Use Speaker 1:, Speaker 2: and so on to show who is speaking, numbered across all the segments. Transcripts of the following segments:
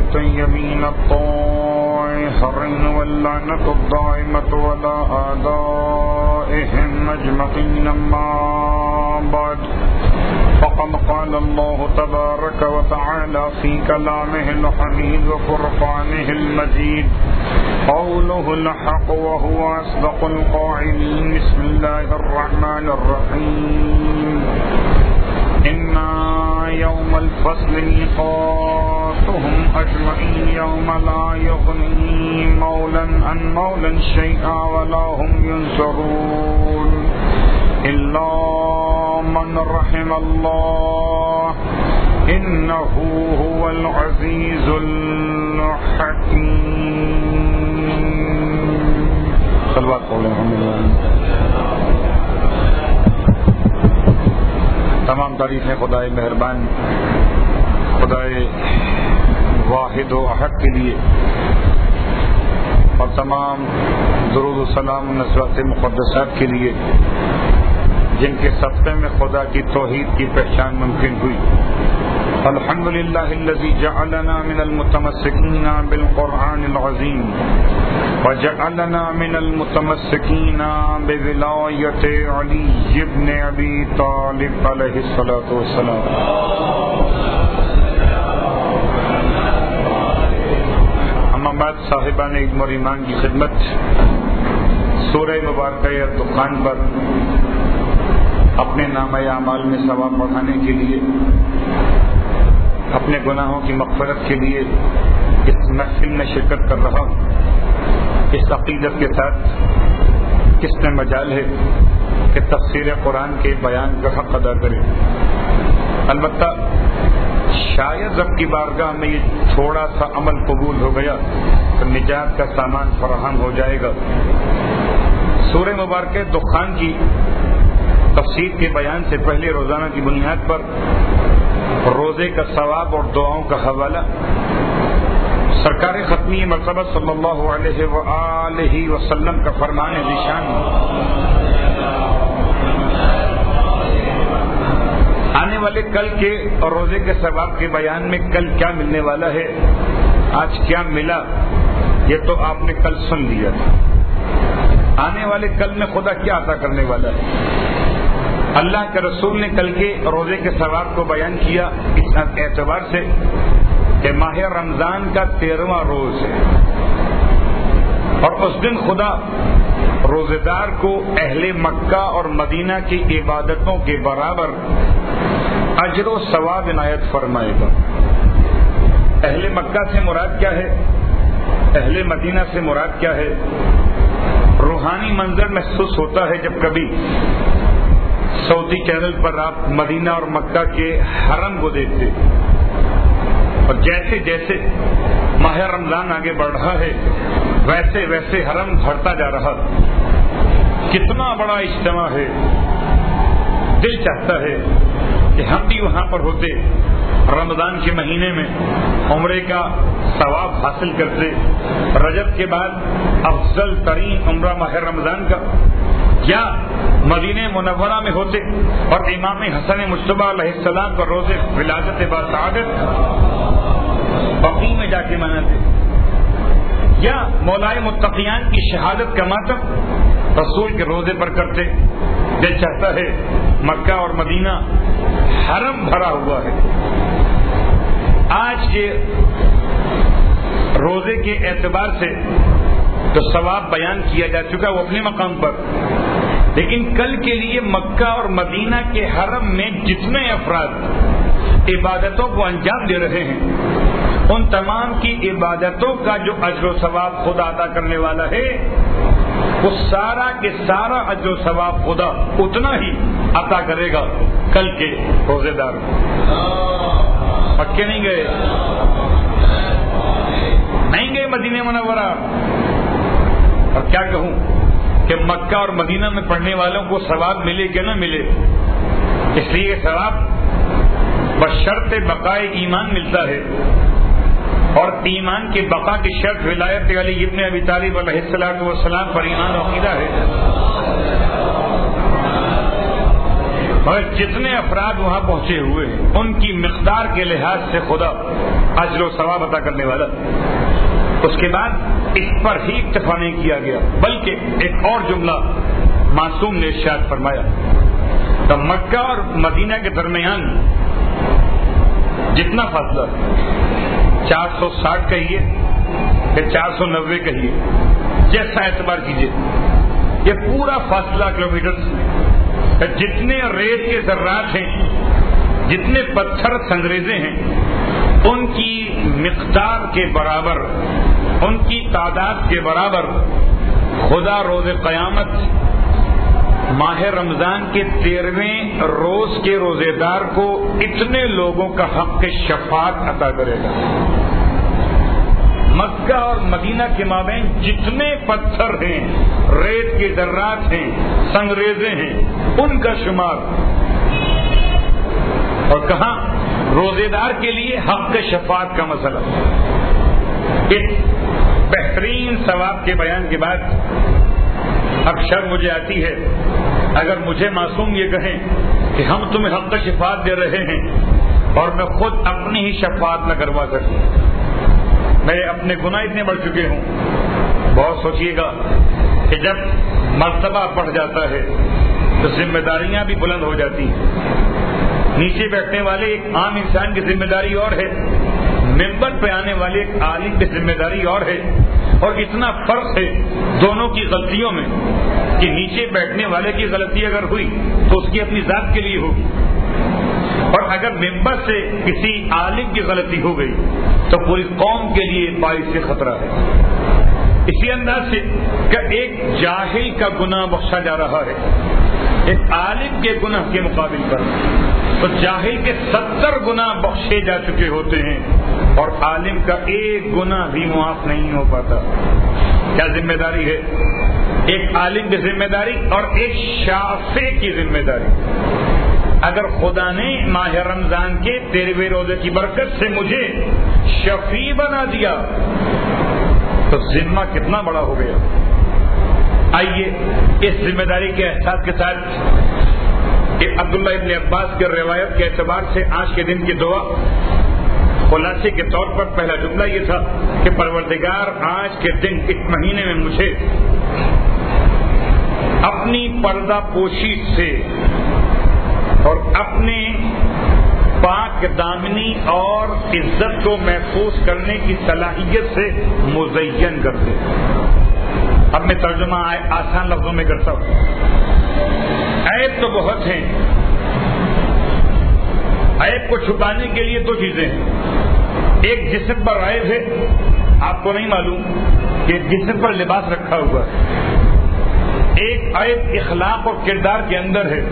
Speaker 1: الطيبين الطاهرين واللعنة الدائمة على أعدائهم أجمعين. أما بعد، فقد قال الله تبارك وتعالى في كلامه الحميد وفرقانه المجيد قوله الحق وهو أصدق القائلين. بسم الله الرحمن الرحيم. إنا يوم الفصل ميقاتهم أجمعين يوم لا يغني مولا عن مولا شيئا ولا هم ينصرون إلا من رحم الله إنه هو العزيز الحكيم. صلوات قولیں تمام تعریفیں خدائے مہربان، خدائے واحد و احد کے لیے، اور تمام درود و سلام و نصرت مقدسات کے لیے جن کے صدقے میں خدا کی توحید کی پہچان ممکن ہوئی. الحمدللہ الذی جعلنا من المتمسکین بالقرآن العظیم وجعلنا من المتمسکین بولایت علی بن ابی طالب علیہ الصلاۃ والسلام. اما بعد، صاحبان علم اور ایمان کی خدمت، سورہ مبارکہ الدخان پر اپنے نامہ اعمال میں ثواب بڑھانے کے لیے، اپنے گناہوں کی مغفرت کے لیے اس محفل میں شرکت کر رہا ہوں. اس عقیدت کے ساتھ کس میں مجال ہے کہ تفسیر قرآن کے بیان کا حق ادا کرے. البتہ شاید رب کی بارگاہ میں یہ تھوڑا سا عمل قبول ہو گیا تو نجات کا سامان فراہم ہو جائے گا. سورہ مبارکہ دخان کی تفسیر کے بیان سے پہلے روزانہ کی بنیاد پر روزے کا ثواب اور دعاؤں کا حوالہ سرکار ختمی مرتبہ صلی اللہ علیہ وآلہ وسلم کا فرمان ذیشان. آنے والے کل کے اور روزے کے ثواب کے بیان میں کل کیا ملنے والا ہے، آج کیا ملا، یہ تو آپ نے کل سن لیا تھا. آنے والے کل میں خدا کیا عطا کرنے والا ہے. اللہ کے رسول نے کل کے روزے کے ثواب کو بیان کیا اس اعتبار سے کہ ماہ رمضان کا 13واں روز ہے، اور اس دن خدا روزے دار کو اہل مکہ اور مدینہ کی عبادتوں کے برابر اجر و ثواب عنایت فرمائے گا. اہل مکہ سے مراد کیا ہے، اہل مدینہ سے مراد کیا ہے؟ روحانی منظر محسوس ہوتا ہے جب کبھی سعودی چینل پر آپ مدینہ اور مکہ کے حرم کو دیکھتے، اور جیسے جیسے ماہ رمضان آگے بڑھ رہا ہے ویسے ویسے حرم بڑھتا جا رہا. کتنا بڑا اجتماع ہے، دل چاہتا ہے کہ ہم بھی وہاں پر ہوتے، رمضان کے مہینے میں عمرے کا ثواب حاصل کرتے. رجب کے بعد افضل ترین عمرہ ماہ رمضان کا، یا مدینہ منورہ میں ہوتے اور امام حسن مجتبیٰ علیہ السلام کا روز ولادت باسعادت بقیع میں جا کے مناتے، یا مولائے متقیان کی شہادت کا ماتم رسول کے روزے پر کرتے. دل چاہتا ہے مکہ اور مدینہ حرم بھرا ہوا ہے. آج کے روزے کے اعتبار سے تو ثواب بیان کیا جا چکا وہ اپنے مقام پر، لیکن کل کے لیے مکہ اور مدینہ کے حرم میں جتنے افراد عبادتوں کو انجام دے رہے ہیں ان تمام کی عبادتوں کا جو اجر و ثواب خدا عطا کرنے والا ہے وہ سارا کے سارا اجر و ثواب خدا اتنا ہی عطا کرے گا کل کے روزے دار. پکے نہیں گئے مدینہ منورہ. اور کیا کہوں کہ مکہ اور مدینہ میں پڑھنے والوں کو ثواب ملے کہ نہ ملے، اس لیے ثواب بشرط بقائے ایمان ملتا ہے، اور ایمان کے بقا کی شرط ولایت علی ابن ابی طالب علیہ السلام پر ایمان و عقیدہ ہے. مگر جتنے افراد وہاں پہنچے ہوئے ہیں ان کی مقدار کے لحاظ سے خدا اجر و ثواب عطا کرنے والا. اس کے بعد اس پر ہی اکتفا نہیں کیا گیا بلکہ ایک اور جملہ معصوم نے ارشاد فرمایا. تو مکہ اور مدینہ کے درمیان جتنا فاصلہ 460 کہیے یا 490 کہیے، جیسا اعتبار کیجیے، یہ پورا فاصلہ کلومیٹر، جتنے ریت کے ذرات ہیں، جتنے پتھر سنگریزے ہیں، ان کی مقدار کے برابر، ان کی تعداد کے برابر خدا روز قیامت ماہ رمضان کے 13ویں روز کے روزے دار کو اتنے لوگوں کا حق شفاعت عطا کرے گا. مکہ اور مدینہ کے مابین جتنے پتھر ہیں، ریت کے ذرات ہیں، سنگریزے ہیں، ان کا شمار. اور کہاں روزے دار کے لیے حق شفاعت کا مسئلہ. اس بہترین ثواب کے بیان کے بعد اب شرم مجھے آتی ہے اگر مجھے معصوم یہ کہیں کہ ہم تمہیں حق شفاعت دے رہے ہیں اور میں خود اپنی ہی شفاعت نہ کروا سکوں. میرے اپنے گناہ اتنے بڑھ چکے ہوں. بہت سوچیے گا کہ جب مرتبہ بڑھ جاتا ہے تو ذمہ داریاں بھی بلند ہو جاتی ہیں. نیچے بیٹھنے والے ایک عام انسان کی ذمہ داری اور ہے، ممبر پہ آنے والے ایک عالم کی ذمہ داری اور ہے، اور اتنا فرق ہے دونوں کی غلطیوں میں کہ نیچے بیٹھنے والے کی غلطی اگر ہوئی تو اس کی اپنی ذات کے لیے ہوگی، اور اگر ممبر سے کسی عالم کی غلطی ہو گئی تو پوری قوم کے لیے باعث خطرہ ہے. اسی انداز سے کہ ایک جاہل کا گناہ بخشا جا رہا ہے ایک عالم کے گناہ کے مقابل پر، تو جاہل کے 70 گناہ بخشے جا چکے ہوتے ہیں اور عالم کا ایک گناہ بھی معاف نہیں ہو پاتا. کیا ذمہ داری ہے؟ ایک عالم کی ذمہ داری اور ایک شافع کی ذمہ داری. اگر خدا نے ماہ رمضان کے 13ویں روزے کی برکت سے مجھے شفیع بنا دیا تو ذمہ کتنا بڑا ہو گیا. آئیے اس ذمہ داری کے احساس کے ساتھ کہ عبداللہ ابن عباس کے روایت کے اعتبار سے آج کے دن کی دعا خلاصے کے طور پر پہلا جملہ یہ تھا کہ پروردگار آج کے دن اس مہینے میں مجھے اپنی پردہ پوشی سے اور اپنے پاک دامنی اور عزت کو محفوظ کرنے کی صلاحیت سے مزین کر دے. اب میں ترجمہ آسان لفظوں میں کرتا ہوں. عیب تو بہت ہیں. عیب کو چھپانے کے لیے دو چیزیں ہیں. ایک جسم پر عیب ہے، آپ کو نہیں معلوم کہ جسم پر لباس رکھا ہوا ہے. ایک عیب اخلاق اور کردار کے اندر ہے.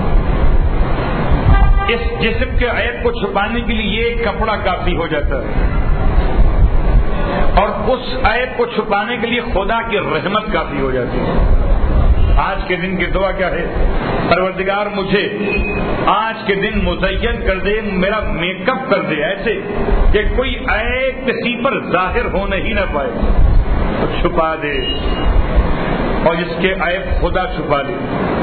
Speaker 1: اس جسم کے عیب کو چھپانے کے لیے یہ کپڑا کافی ہو جاتا ہے، اور اس عیب کو چھپانے کے لیے خدا کی رحمت کافی ہو جاتی ہے. آج کے دن کی دعا کیا ہے؟ پروردگار مجھے آج کے دن مزین کر دے، میرا میک اپ کر دے ایسے کہ کوئی عیب کسی پر ظاہر ہونے ہی نہ پائے، تو چھپا دے، اور جس کے عیب خدا چھپا دے.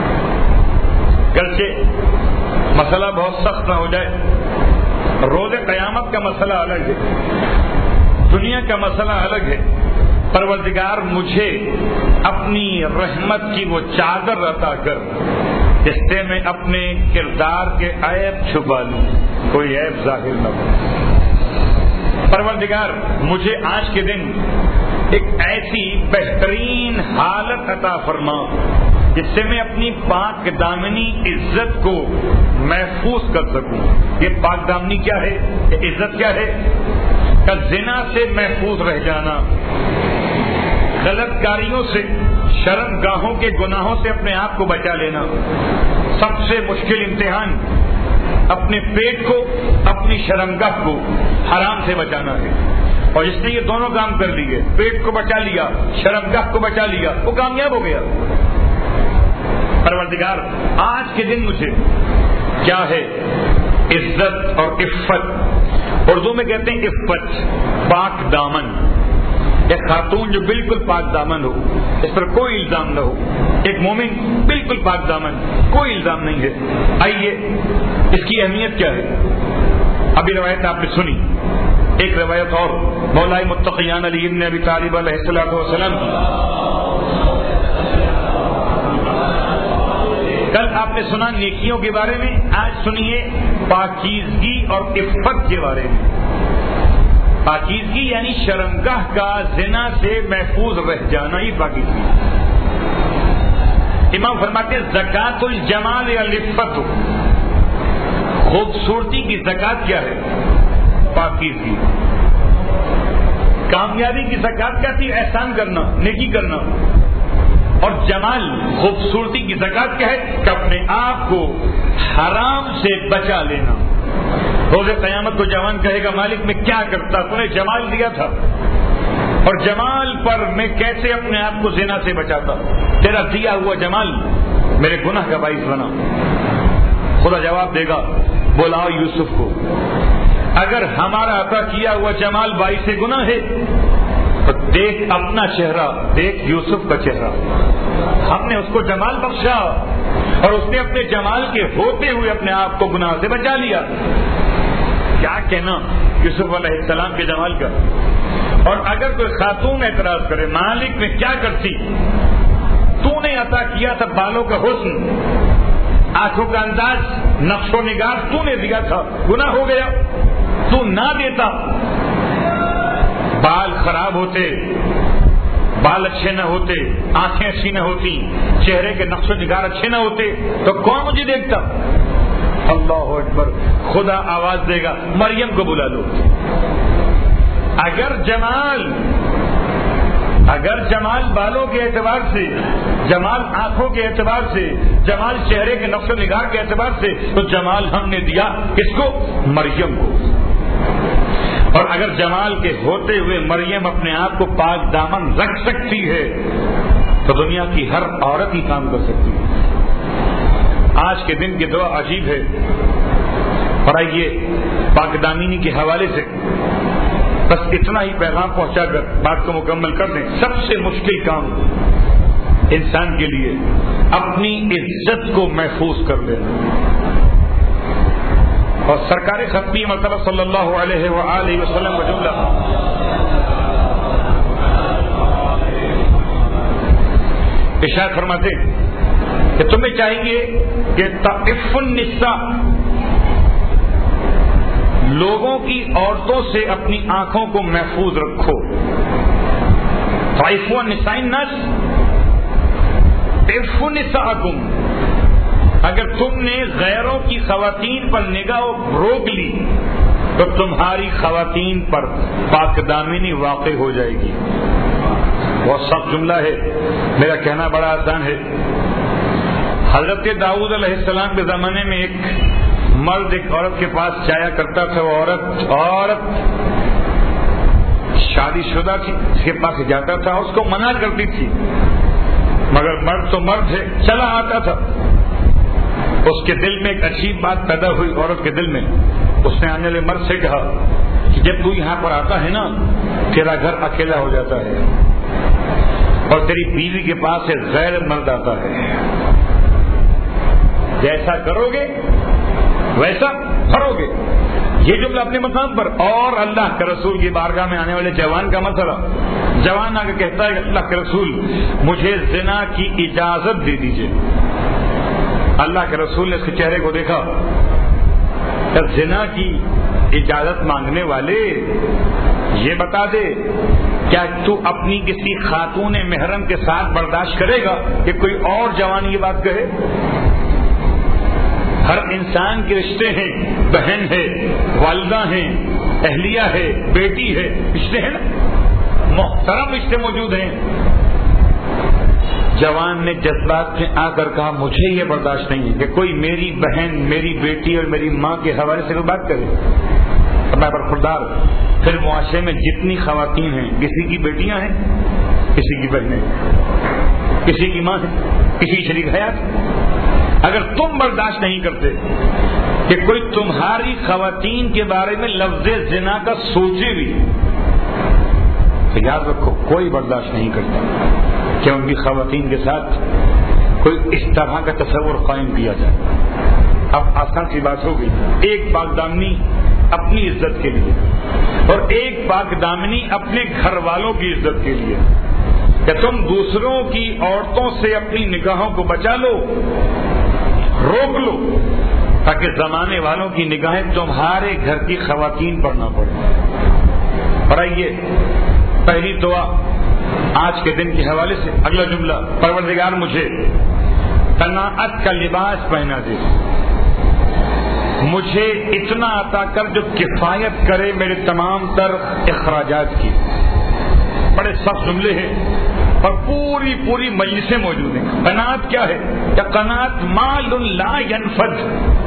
Speaker 1: گرچہ مسئلہ بہت سخت نہ ہو جائے، روز قیامت کا مسئلہ الگ ہے، دنیا کا مسئلہ الگ ہے. پروردگار مجھے اپنی رحمت کی وہ چادر عطا کر جس سے میں اپنے کردار کے عیب چھپا لوں، کوئی عیب ظاہر نہ ہو. پروردگار مجھے آج کے دن ایک ایسی بہترین حالت عطا فرما جس سے میں اپنی پاک دامنی عزت کو محفوظ کر سکوں. یہ پاک دامنی کیا ہے؟ یہ عزت کیا ہے؟ کہ زنا سے محفوظ رہ جانا، غلط کاریوں سے، شرم گاہوں کے گناہوں سے اپنے آپ کو بچا لینا. سب سے مشکل امتحان اپنے پیٹ کو، اپنی شرمگاہ کو حرام سے بچانا ہے. اور جس نے یہ دونوں کام کر لیے، پیٹ کو بچا لیا، شرمگاہ کو بچا لیا، وہ کامیاب ہو گیا. پروردگار آج کے دن مجھے کیا ہے؟ عزت اور عفت. اردو میں کہتے ہیں عفت، پاک دامن. ایک خاتون جو بالکل پاک دامن ہو، اس پر کوئی الزام نہ ہو، ایک مومن بالکل پاک دامن، کوئی الزام نہیں ہے. آئیے اس کی اہمیت کیا ہے. ابھی روایت آپ نے سنی، ایک روایت اور مولائے متقیان علی بن ابی طالب علیہ الصلوۃ والسلام کی. کل آپ نے سنا نیکیوں کے بارے میں، آج سنیے پاکیزگی اور عفت کے بارے میں. پاکیزگی یعنی شرمگاہ کا زنا سے محفوظ رہ جانا ہی پاکیزگی. امام فرماتے ہیں زکات الجمال العفت، خوبصورتی کی زکات کیا ہے؟ پاکیزگی. کامیابی کی زکات کیا تھی؟ احسان کرنا، نیکی کرنا. اور جمال خوبصورتی کی زکات کیا ہے؟ کہ اپنے آپ کو حرام سے بچا لینا. روز قیامت کو جوان کہے گا مالک میں کیا کرتا، تو نے جمال دیا تھا، اور جمال پر میں کیسے اپنے آپ کو زنا سے بچاتا؟ تیرا دیا ہوا جمال میرے گناہ کا باعث بنا. خدا جواب دے گا بلاؤ یوسف کو. اگر ہمارا عطا کیا ہوا جمال باعث گناہ ہے تو دیکھ اپنا چہرہ، دیکھ یوسف کا چہرہ. ہم نے اس کو جمال بخشا اور اس نے اپنے جمال کے ہوتے ہوئے اپنے آپ کو گناہ سے بچا لیا. کیا کہنا یوسف علیہ السلام کے جمال کا. اور اگر کوئی خاتون اعتراض کرے مالک میں کیا کرتی، تو نے عطا کیا تھا بالوں کا حسن، آنکھوں کا انداز، نقش و نگار تو نے دیا تھا، گناہ ہو گیا. تو نہ دیتا، بال خراب ہوتے، بال اچھے نہ ہوتے، آنکھیں اچھی نہ ہوتی، چہرے کے نقش و نگار اچھے نہ ہوتے، تو کون مجھے دیکھتا؟ اللہ اکبر. خدا آواز دے گا مریم کو بلا لو. اگر جمال بالوں کے اعتبار سے، جمال آنکھوں کے اعتبار سے، جمال چہرے کے نقش و نگار کے اعتبار سے، تو جمال ہم نے دیا کس کو؟ مریم کو. اور اگر جمال کے ہوتے ہوئے مریم اپنے آپ کو پاک دامن رکھ سکتی ہے تو دنیا کی ہر عورت ہی کام کر سکتی ہے. آج کے دن کی دعا عجیب ہے. اور آئیے پاک دامنی کے حوالے سے بس اتنا ہی پیغام پہنچا کر بات کو مکمل کر دیں. سب سے مشکل کام انسان کے لیے اپنی عزت کو محفوظ کر لینا. اور سرکار خطبی مرتبہ صلی اللہ علیہ وآلہ وسلم کا جملہ ارشاد فرماتے کہ تمہیں چاہیے کہ تعف النساء، لوگوں کی عورتوں سے اپنی آنکھوں کو محفوظ رکھو. تعفوا النساء الناس تعفوا نساءکم. اگر تم نے غیروں کی خواتین پر نگاہ روک لی تو تمہاری خواتین پر پاک دامنی واقع ہو جائے گی. بہت سخت جملہ ہے، میرا کہنا بڑا آسان ہے. حضرت داؤد علیہ السلام کے زمانے میں ایک مرد ایک عورت کے پاس جایا کرتا تھا. وہ عورت شادی شدہ تھی، اس کے پاس جاتا تھا، اس کو منع کرتی تھی، مگر مرد تو مرد ہے، چلا آتا تھا. اس کے دل میں ایک عجیب بات پیدا ہوئی، عورت کے دل میں. اس نے آنے والے مرد سے کہا کہ جب تو یہاں پر آتا ہے نا تیرا گھر اکیلا ہو جاتا ہے اور تیری بیوی کے پاس ایک غیر مرد آتا ہے. جیسا کرو گے ویسا بھرو گے. یہ جملہ اپنے مقام پر. اور اللہ کے رسول کی بارگاہ میں آنے والے جوان کا مسئلہ، جوان آ کے کہتا ہے کہ اللہ کے رسول مجھے زنا کی اجازت دے دیجیے. اللہ کے رسول نے اس کے چہرے کو دیکھا کہ زنا کی اجازت مانگنے والے یہ بتا دے کیا تو اپنی کسی خاتون محرم کے ساتھ برداشت کرے گا کہ کوئی اور جوان یہ بات کہے؟ ہر انسان کے رشتے ہیں، بہن ہے، والدہ ہیں، اہلیہ ہے، بیٹی ہے، رشتے ہیں نا، محترم رشتے موجود ہیں. جوان نے جذبات میں آ کر کہا مجھے یہ برداشت نہیں ہے کہ کوئی میری بہن، میری بیٹی اور میری ماں کے حوالے سے کوئی بات کرے. میں برخوردار. پھر معاشرے میں جتنی خواتین ہیں، کسی کی بیٹیاں ہیں، کسی کی بہنیں، کسی کی ماں ہے، کسی کی شریک حیات. اگر تم برداشت نہیں کرتے کہ کوئی تمہاری خواتین کے بارے میں لفظ زنا کا سوچے بھی تو یاد رکھو کوئی برداشت نہیں کرتا کہ ان کی خواتین کے ساتھ کوئی اس طرح کا تصور قائم کیا جائے. اب آسان سی بات ہو گئی, ایک پاک دامنی اپنی عزت کے لیے اور ایک پاک دامنی اپنے گھر والوں کی عزت کے لیے, کہ تم دوسروں کی عورتوں سے اپنی نگاہوں کو بچا لو, روک لو, تاکہ زمانے والوں کی نگاہیں تمہارے گھر کی خواتین پر نہ پڑیں. اور آئیے پہلی دعا آج کے دن کے حوالے سے. اگلا جملہ, پروردگار مجھے قناعت کا لباس پہنا دے, مجھے اتنا عطا کر جو کفایت کرے میرے تمام تر اخراجات کی. بڑے سخت جملے ہیں اور پوری مجلسیں موجود ہیں. قناعت کیا ہے؟ کہ قناعت مال لا ينفد,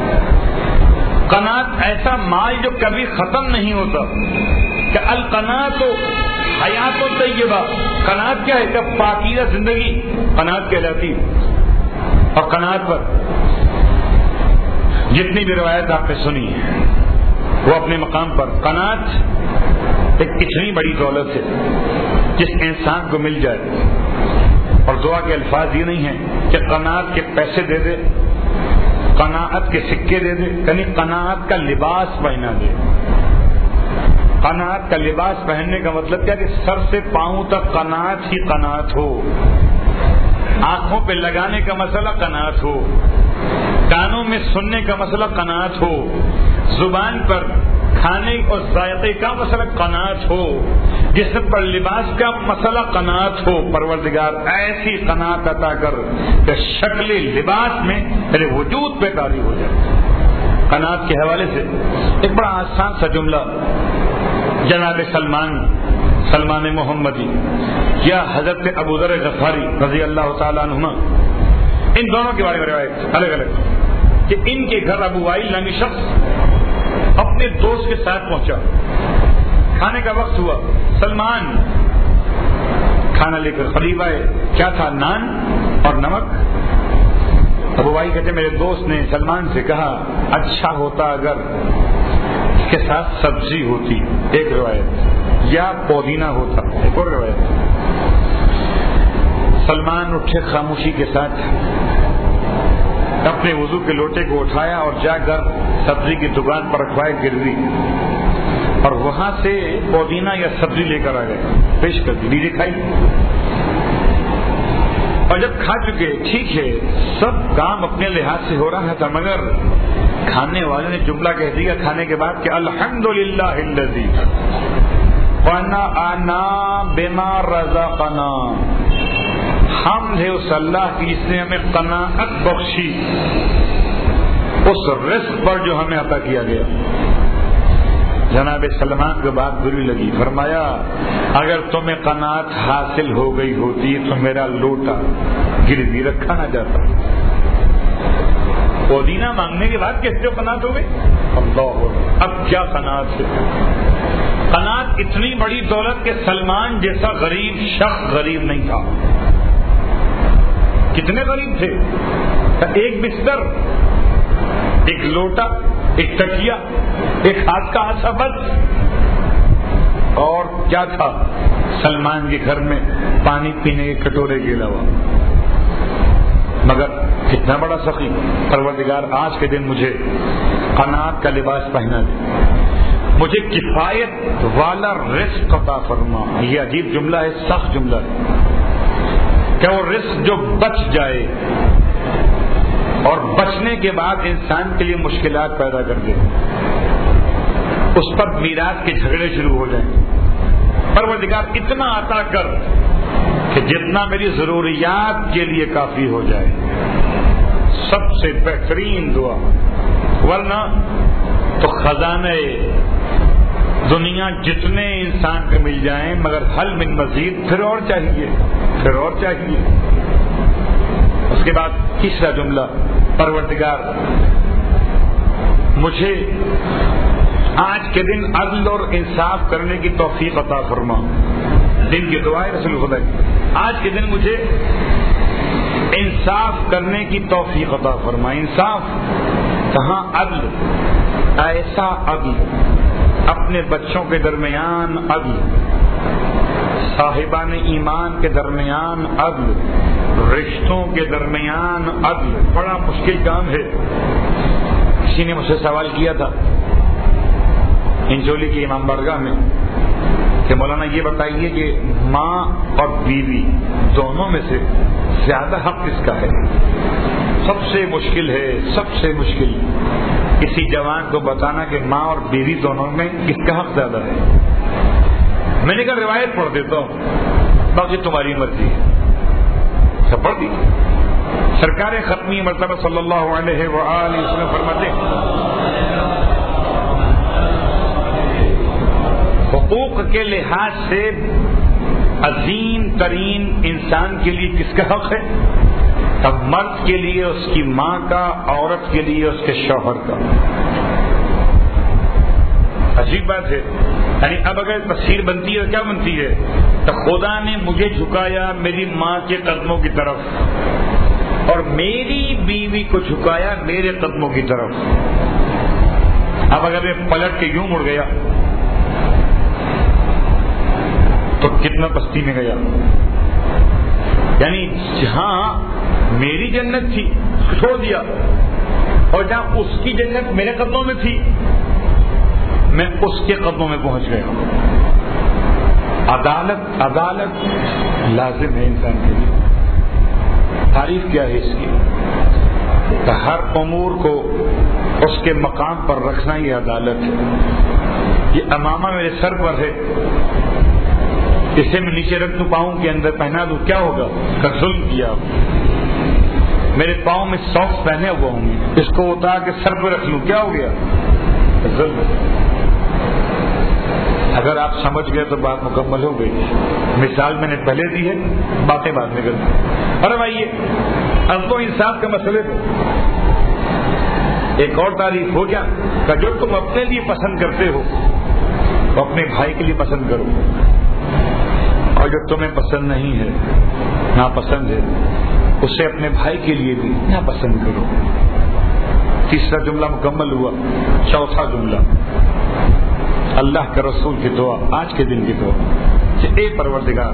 Speaker 1: قناعت ایسا مال جو کبھی ختم نہیں ہوتا. کہ القناعت حیات طیبہ, قناعت کیا ہے؟ کہ پاکیزہ زندگی قناعت کہلاتی. اور قناعت پر جتنی بھی روایت آپ نے سنی ہے وہ اپنے مقام پر. قناعت ایک اتنی بڑی دولت ہے جس انسان کو مل جائے. اور دعا کے الفاظ یہ نہیں ہیں کہ قناعت کے پیسے دے دے, قناعت کے سکے دے دے, یعنی قناعت کا لباس پہنا دے. قناعت کا لباس پہننے کا مطلب کیا کہ سر سے پاؤں تک قناعت ہی قناعت ہو, آنکھوں پہ لگانے کا مسئلہ قناعت ہو, کانوں میں سننے کا مسئلہ قناعت ہو, زبان پر کھانے اور ذائقے کا مسئلہ قناعت ہو, جسم پر لباس کا مسئلہ قناعت ہو. پروردگار ایسی قناعت عطا کر کہ شکل لباس میں میرے وجود پہ طاری ہو جائے. قناعت کے حوالے سے ایک بڑا آسان سا جملہ جناب سلمان محمدی یا حضرت ابو ذر غفاری رضی اللہ تعالیٰ عنہما, ان دونوں کے بارے میں روایت الگ الگ کہ ان کے گھر ابو وائل نامی شخص اپنے دوست کے ساتھ پہنچا. کھانے کا وقت ہوا, سلمان کھانا لے کر قریب آئے. کیا تھا؟ نان اور نمک. ابو وائل کہتے میرے دوست نے سلمان سے کہا اچھا ہوتا اگر اس کے ساتھ سبزی ہوتی, ایک روایت, یا پودینہ ہوتا, ایک اور روایت. سلمان اٹھے خاموشی کے ساتھ, اپنے وضو کے لوٹے کو اٹھایا اور جا کر سبزی کی دکان پر رکھوائے گروی, اور وہاں سے پودینہ یا سبزی لے کر آ گئے, پیش کر دی, لیجیے کھائی. اور جب کھا چکے, ٹھیک ہے سب کام اپنے لحاظ سے ہو رہا تھا, مگر کھانے والے نے جملہ کہہ دیا کھانے کے بعد کہ الحمدللہ الذی قنعنا بما رزقنا, حمد ہے اس اللہ کی جس نے ہمیں قناعت بخشی اس رزق پر جو ہمیں عطا کیا گیا. جناب سلمان کو بات بری لگی, فرمایا اگر تمہیں قناعت حاصل ہو گئی ہوتی تو میرا لوٹا گروی رکھا نہ جاتا. پودینہ مانگنے کے بعد کس سے قناعت ہو گئی؟ اللہ, اب کیا قناعت ہے. قناعت اتنی بڑی دولت کہ سلمان جیسا غریب شخص غریب نہیں تھا. کتنے غریب تھے؟ ایک بستر, ایک لوٹا, ایک تکیا, ایک ہاتھ کا آسا, بس. اور کیا تھا سلمان کے گھر میں؟ پانی پینے کے کٹورے کے علاوہ. مگر کتنا بڑا سخی. پروردگار آج کے دن مجھے قناعت کا لباس پہنا دے, مجھے کفایت والا رزق عطا فرما. یہ عجیب جملہ ہے, سخت جملہ ہے کہ وہ رزق جو بچ جائے اور بچنے کے بعد انسان کے لیے مشکلات پیدا کر دے, اس پر میراث کے جھگڑے شروع ہو جائیں. پروردگار اتنا عطا کر کہ جتنا میری ضروریات کے لیے کافی ہو جائے. سب سے بہترین دعا, ورنہ تو خزانے دنیا جتنے انسان کو مل جائیں مگر حل من مزید, پھر اور چاہیے, پھر اور چاہیے. اس کے بعد تیسرا جملہ, پروردگار مجھے آج کے دن عدل اور انصاف کرنے کی توفیق عطا فرما. دن کی دعائیں رسول خدا کی, آج کے دن مجھے انصاف کرنے کی توفیق عطا فرما. انصاف کہاں؟ عدل, ایسا عدل اپنے بچوں کے درمیان عدل, صاحبان ایمان کے درمیان عدل، رشتوں کے درمیان عدل بڑا مشکل کام ہے۔ کسی نے مجھ سے سوال کیا تھا انجولی کی امام بارگاہ میں کہ مولانا یہ بتائیے کہ ماں اور بیوی دونوں میں سے زیادہ حق کس کا ہے؟ سب سے مشکل ہے، سب سے مشکل کسی جوان کو بتانا کہ ماں اور بیوی دونوں میں کس کا حق زیادہ ہے۔ میں نے کہا روایت پڑھ دیتا ہوں، باقی تمہاری مرضی ہے۔ پڑھ دی۔ سرکار ختمی مرتبہ صلی اللہ علیہ وآلہ وسلم فرماتے ہیں حقوق کے لحاظ سے عظیم ترین انسان کے لیے کس کا حق ہے؟ اب مرد کے لیے اس کی ماں کا، عورت کے لیے اس کے شوہر کا۔ عجیب بات ہے، یعنی اب اگر تفسیر بنتی ہے تو کیا بنتی ہے؟ تو خدا نے مجھے جھکایا میری ماں کے قدموں کی طرف اور میری بیوی کو جھکایا میرے قدموں کی طرف۔ اب اگر میں پلٹ کے یوں مڑ گیا تو کتنا پستی میں گیا؟ یعنی جہاں میری جنت تھی چھوڑ دیا، اور جہاں اس کی جنت میرے قدموں میں تھی میں اس کے قدموں میں پہنچ گیا۔ عدالت عدالت لازم ہے انسان کے لیے۔ تعریف کیا ہے اس کی؟ کہ ہر امور کو اس کے مقام پر رکھنا یہ عدالت ہے۔ یہ امامہ میرے سر پر ہے، اسے میں نیچے رکھ دوں، پاؤں کے اندر پہنا دوں، کیا ہوگا؟ کہ ظلم کیا۔ میرے پاؤں میں ساکس پہنے ہوئے ہوں گے، اس کو اتار کے سر پہ رکھ لوں، کیا ہو گیا؟ ظلم۔ اگر آپ سمجھ گئے تو بات مکمل ہو گئی۔ مثال میں نے پہلے دی ہے، باتیں بعد میں کریں۔ اور بھائی اب تو انصاف کا مسئلہ ہے۔ ایک اور تعریف ہو گیا کہ جو تم اپنے لیے پسند کرتے ہو وہ اپنے بھائی کے لیے پسند کرو، اور جو تمہیں پسند نہیں ہے، ناپسند ہے، اسے اپنے بھائی کے لیے بھی ناپسند کرو۔ تیسرا جملہ مکمل ہوا۔ چوتھا جملہ اللہ کے رسول کی دعا، آج کے دن کی دعا کہ اے پروردگار،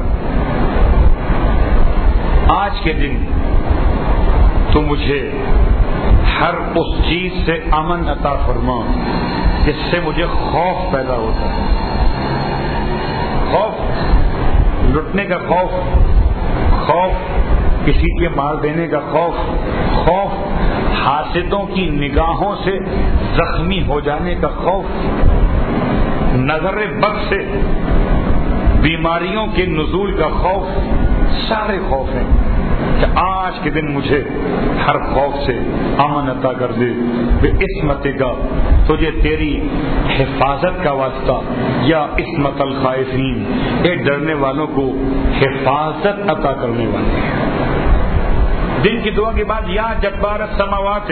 Speaker 1: آج کے دن تو مجھے ہر اس چیز سے امن عطا فرما جس سے مجھے خوف پیدا ہوتا ہے۔ خوف، لٹنے کا خوف، خوف کسی کے مال دینے کا خوف، خوف حاسدوں کی نگاہوں سے زخمی ہو جانے کا خوف، نظر بد سے بیماریوں کے نزول کا خوف، سارے خوف ہیں کہ آج کے دن مجھے ہر خوف سے امن عطا کر دے۔ بے عصمت کا، تجھے تیری حفاظت کا واسطہ، یا عصمت الخائفین، اے ڈرنے والوں کو حفاظت عطا کرنے والے۔ دن کی دعا کے بعد یا جبار السماوات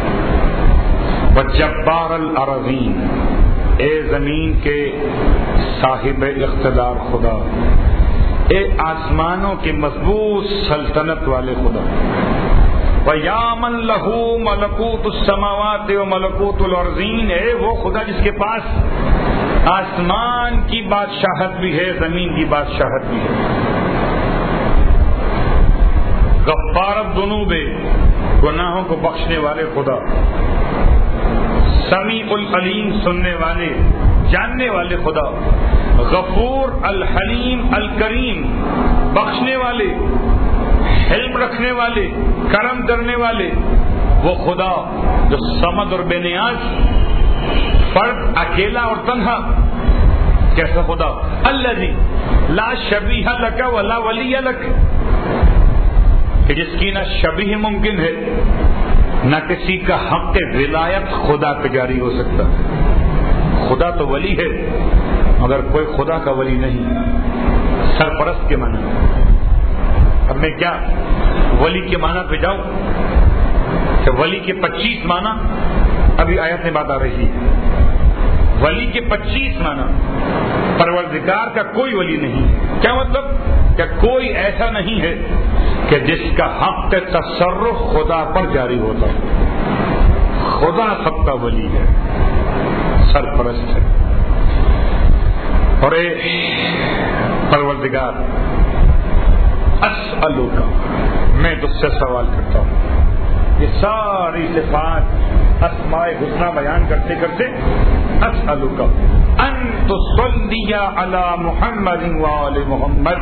Speaker 1: و جبار الارضین، اے زمین کے صاحب اقتدار خدا، اے آسمانوں کے مضبوط سلطنت والے خدا، وَيَا مَن لَهُ مَلَكُوتُ السَّمَاوَاتِ وَمَلَكُوتُ الْأَرْضِينَ، اے وہ خدا جس کے پاس آسمان کی بادشاہت بھی ہے، زمین کی بادشاہت بھی ہے۔ غفار الذنوب، گناہوں کو بخشنے والے خدا، سمیع العلیم، سننے والے جاننے والے خدا، غفور الحلیم الکریم، بخشنے والے، حلم رکھنے والے، کرم کرنے والے، وہ خدا جو صمد اور بے نیاز، فرد، اکیلا اور تنہا۔ کیسا خدا؟ الذی لا شبیہ لک ولا ولی لک، کہ جس کی نہ شبیہ ممکن ہے نہ کسی کا حق ولایت خدا پہ جاری ہو سکتا۔ خدا تو ولی ہے مگر کوئی خدا کا ولی نہیں، سرپرست کے معنی۔ اب میں کیا ولی کے معنی پہ جاؤں کہ ولی کے 25 معنی، ابھی آیت میں بات آ رہی ہے، ولی کے 25 معنی، پروردگار کا کوئی ولی نہیں۔ کیا مطلب؟ کہ کوئی ایسا نہیں ہے کہ جس کا حق تصرف خدا پر جاری ہوتا، خدا سب کا ولی ہے، سرپرست ہے۔ اور پروردگار اسألک، میں تجھ سے سوال کرتا ہوں. یہ ساری صفات اسماء حسنی بیان کرتے کرتے اسألک ان تصلی علی محمد وآل محمد،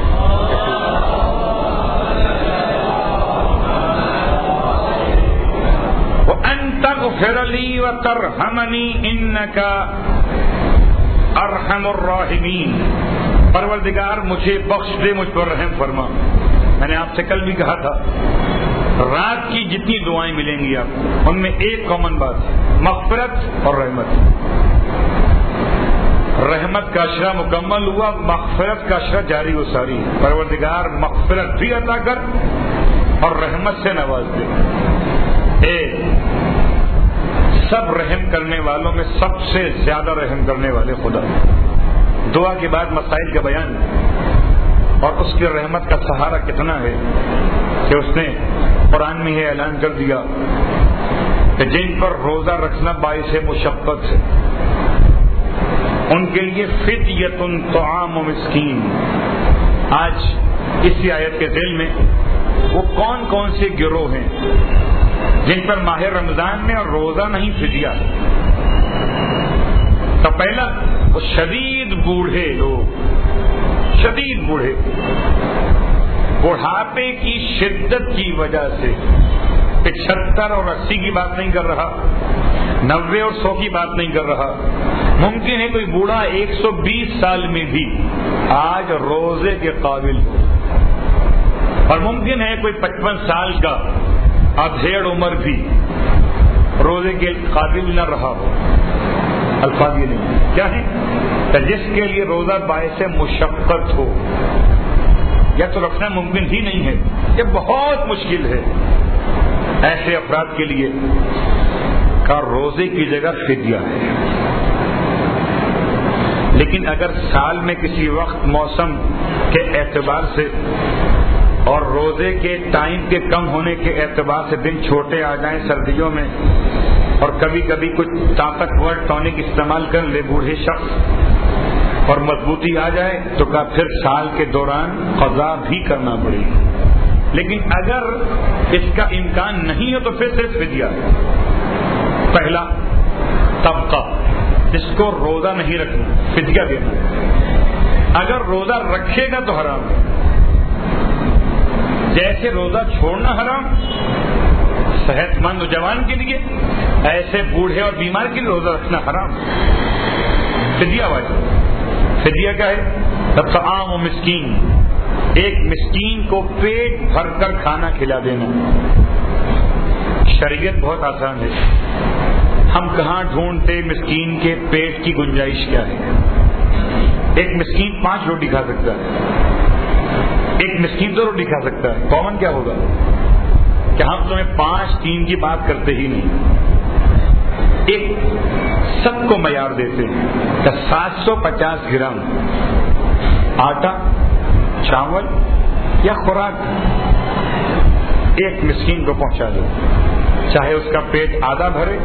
Speaker 1: وان تغفر لی وترحمنی انک ارحم الراحمین. پروردگار مجھے بخش دے، مجھ پر رحم فرما. میں نے آپ سے کل بھی کہا تھا رات کی جتنی دعائیں ملیں گی آپ کو، ان میں ایک کامن بات ہے، مغفرت اور رحمت. رحمت کا اشرہ مکمل ہوا، مغفرت کا اشرہ جاری و ساری. پروردگار مغفرت بھی عطا کر اور رحمت سے نواز دے. سب رحم کرنے والوں میں سب سے زیادہ رحم کرنے والے خدا. دعا کے بعد مسائل کا بیان اور اس کی رحمت کا سہارا کتنا ہے کہ اس نے قرآن میں یہ اعلان کر دیا کہ جن پر روزہ رکھنا باعث مشقت ہے ان کے لیے فدیۃ طعام مسکین. آج اسی آیت کے ذیل میں وہ کون کون سے گروہ ہیں جن پر ماہ رمضان میں اور روزہ نہیں فدیہ. تو پہلا وہ شدید بوڑھے لوگ، شدید بوڑھے، بڑھاپے کی شدت کی وجہ سے 75 اور 80 کی بات نہیں کر رہا، 90 اور 100 کی بات نہیں کر رہا. ممکن ہے کوئی بوڑھا 120 سال میں بھی آج روزے کے قابل ہو، اور ممکن ہے کوئی 55 سال کا ادھیڑ عمر بھی روزے کے قابل نہ رہا ہو. الفاظ یہ نہیں کیا ہے کہ جس کے لیے روزہ باعث مشقت ہو یا تو رکھنا ممکن ہی نہیں ہے، یہ بہت مشکل ہے. ایسے افراد کے لیے کا روزے کی جگہ فدیہ ہے. لیکن اگر سال میں کسی وقت موسم کے اعتبار سے اور روزے کے ٹائم کے کم ہونے کے اعتبار سے دن چھوٹے آ جائیں سردیوں میں، اور کبھی کبھی کچھ طاقتور ٹونک استعمال کر لے بوڑھے شخص اور مضبوطی آ جائے تو کا پھر سال کے دوران قضا بھی کرنا پڑے گی. لیکن اگر اس کا امکان نہیں ہو تو پھر صرف فدیہ. پہلا طبقہ جس کو روزہ نہیں رکھنا، فدیہ دینا. اگر روزہ رکھے گا تو حرام ہے. جیسے روزہ چھوڑنا حرام صحت مند نوجوان کے لیے، ایسے بوڑھے اور بیمار کے لیے روزہ رکھنا حرام. فدیہ واجب. فدیہ کیا ہے؟ طعام و مسکین، ایک مسکین کو پیٹ بھر کر کھانا کھلا دینا. شریعت بہت آسان ہے. ہم کہاں ڈھونڈتے مسکین کے پیٹ کی گنجائش کیا ہے؟ ایک مسکین 5 روٹی کھا سکتا ہے، ایک مسکین 2 روٹی کھا سکتا ہے. کامن کیا ہوگا کہ ہم تمہیں 5-3 کی بات کرتے ہی نہیں، ایک سب کو معیار دیتے ہیں کہ 750 گرام آٹا، چاول یا خوراک ایک مسکین کو پہنچا دو، چاہے اس کا پیٹ آدھا بھرے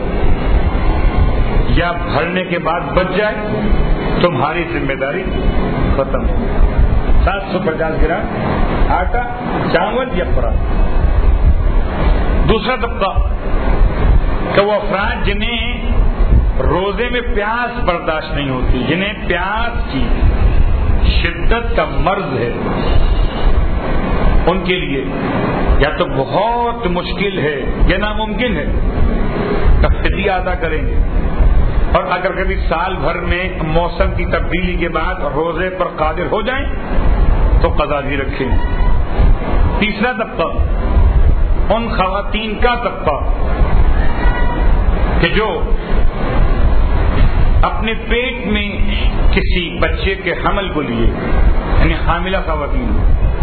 Speaker 1: یا بھرنے کے بعد بچ جائے، تمہاری ذمہ داری ختم ہو. 750 گرام آٹا، چاول یا خوراک. دوسرا طبقہ کہ وہ افراد جنہیں روزے میں پیاس برداشت نہیں ہوتی، جنہیں پیاس کی شدت کا مرض ہے، ان کے لیے یا تو بہت مشکل ہے یا ناممکن ہے تو فدیہ ادا کریں گے. اور اگر کبھی سال بھر میں موسم کی تبدیلی کے بعد روزے پر قادر ہو جائیں تو قضا بھی رکھیں. تیسرا طبقہ ان خواتین کا طبقہ کہ جو اپنے پیٹ میں کسی بچے کے حمل کو لیے، یعنی حاملہ خواتین،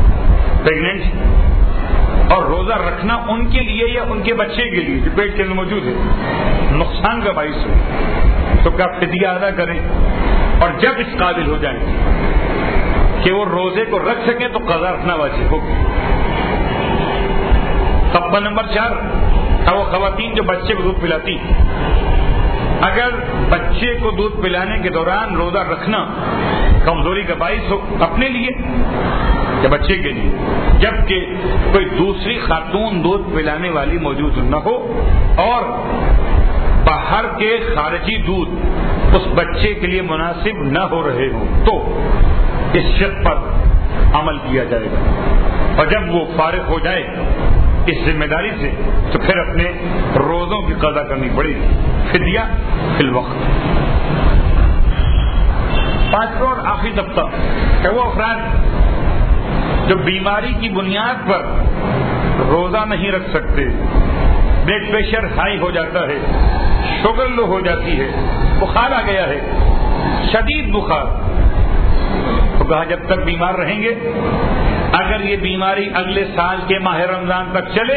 Speaker 1: پریگننٹ، اور روزہ رکھنا ان کے لیے یا ان کے بچے کے لیے جو پیٹ کے اندر موجود ہے نقصان کا باعث ہو تو کیا فدیہ ادا کریں. اور جب اس قابل ہو جائیں کہ وہ روزے کو رکھ سکیں تو قضا رکھنا واجب ہوگا. طبقہ نمبر 4 وہ خواتین جو بچے کو دودھ پلاتی، اگر بچے کو دودھ پلانے کے دوران روزہ رکھنا کمزوری کا باعث ہو اپنے لیے یا بچے کے لیے، جبکہ کوئی دوسری خاتون دودھ پلانے والی موجود نہ ہو اور باہر کے خارجی دودھ اس بچے کے لیے مناسب نہ ہو رہے ہوں تو اس شرط پر عمل کیا جائے گا، اور جب وہ فارغ ہو جائے اس ذمہ داری سے تو پھر اپنے روزوں کی قضا کرنی پڑے گی، فدیہ فی الوقت۔ پانچواں اور آخری طبقہ ہے وہ افراد جو بیماری کی بنیاد پر روزہ نہیں رکھ سکتے، بلڈ پریشر ہائی ہو جاتا ہے، شوگر لو ہو جاتی ہے، بخار آ گیا ہے، شدید بخار، تو کہا جب تک بیمار رہیں گے، اگر یہ بیماری اگلے سال کے ماہ رمضان تک چلے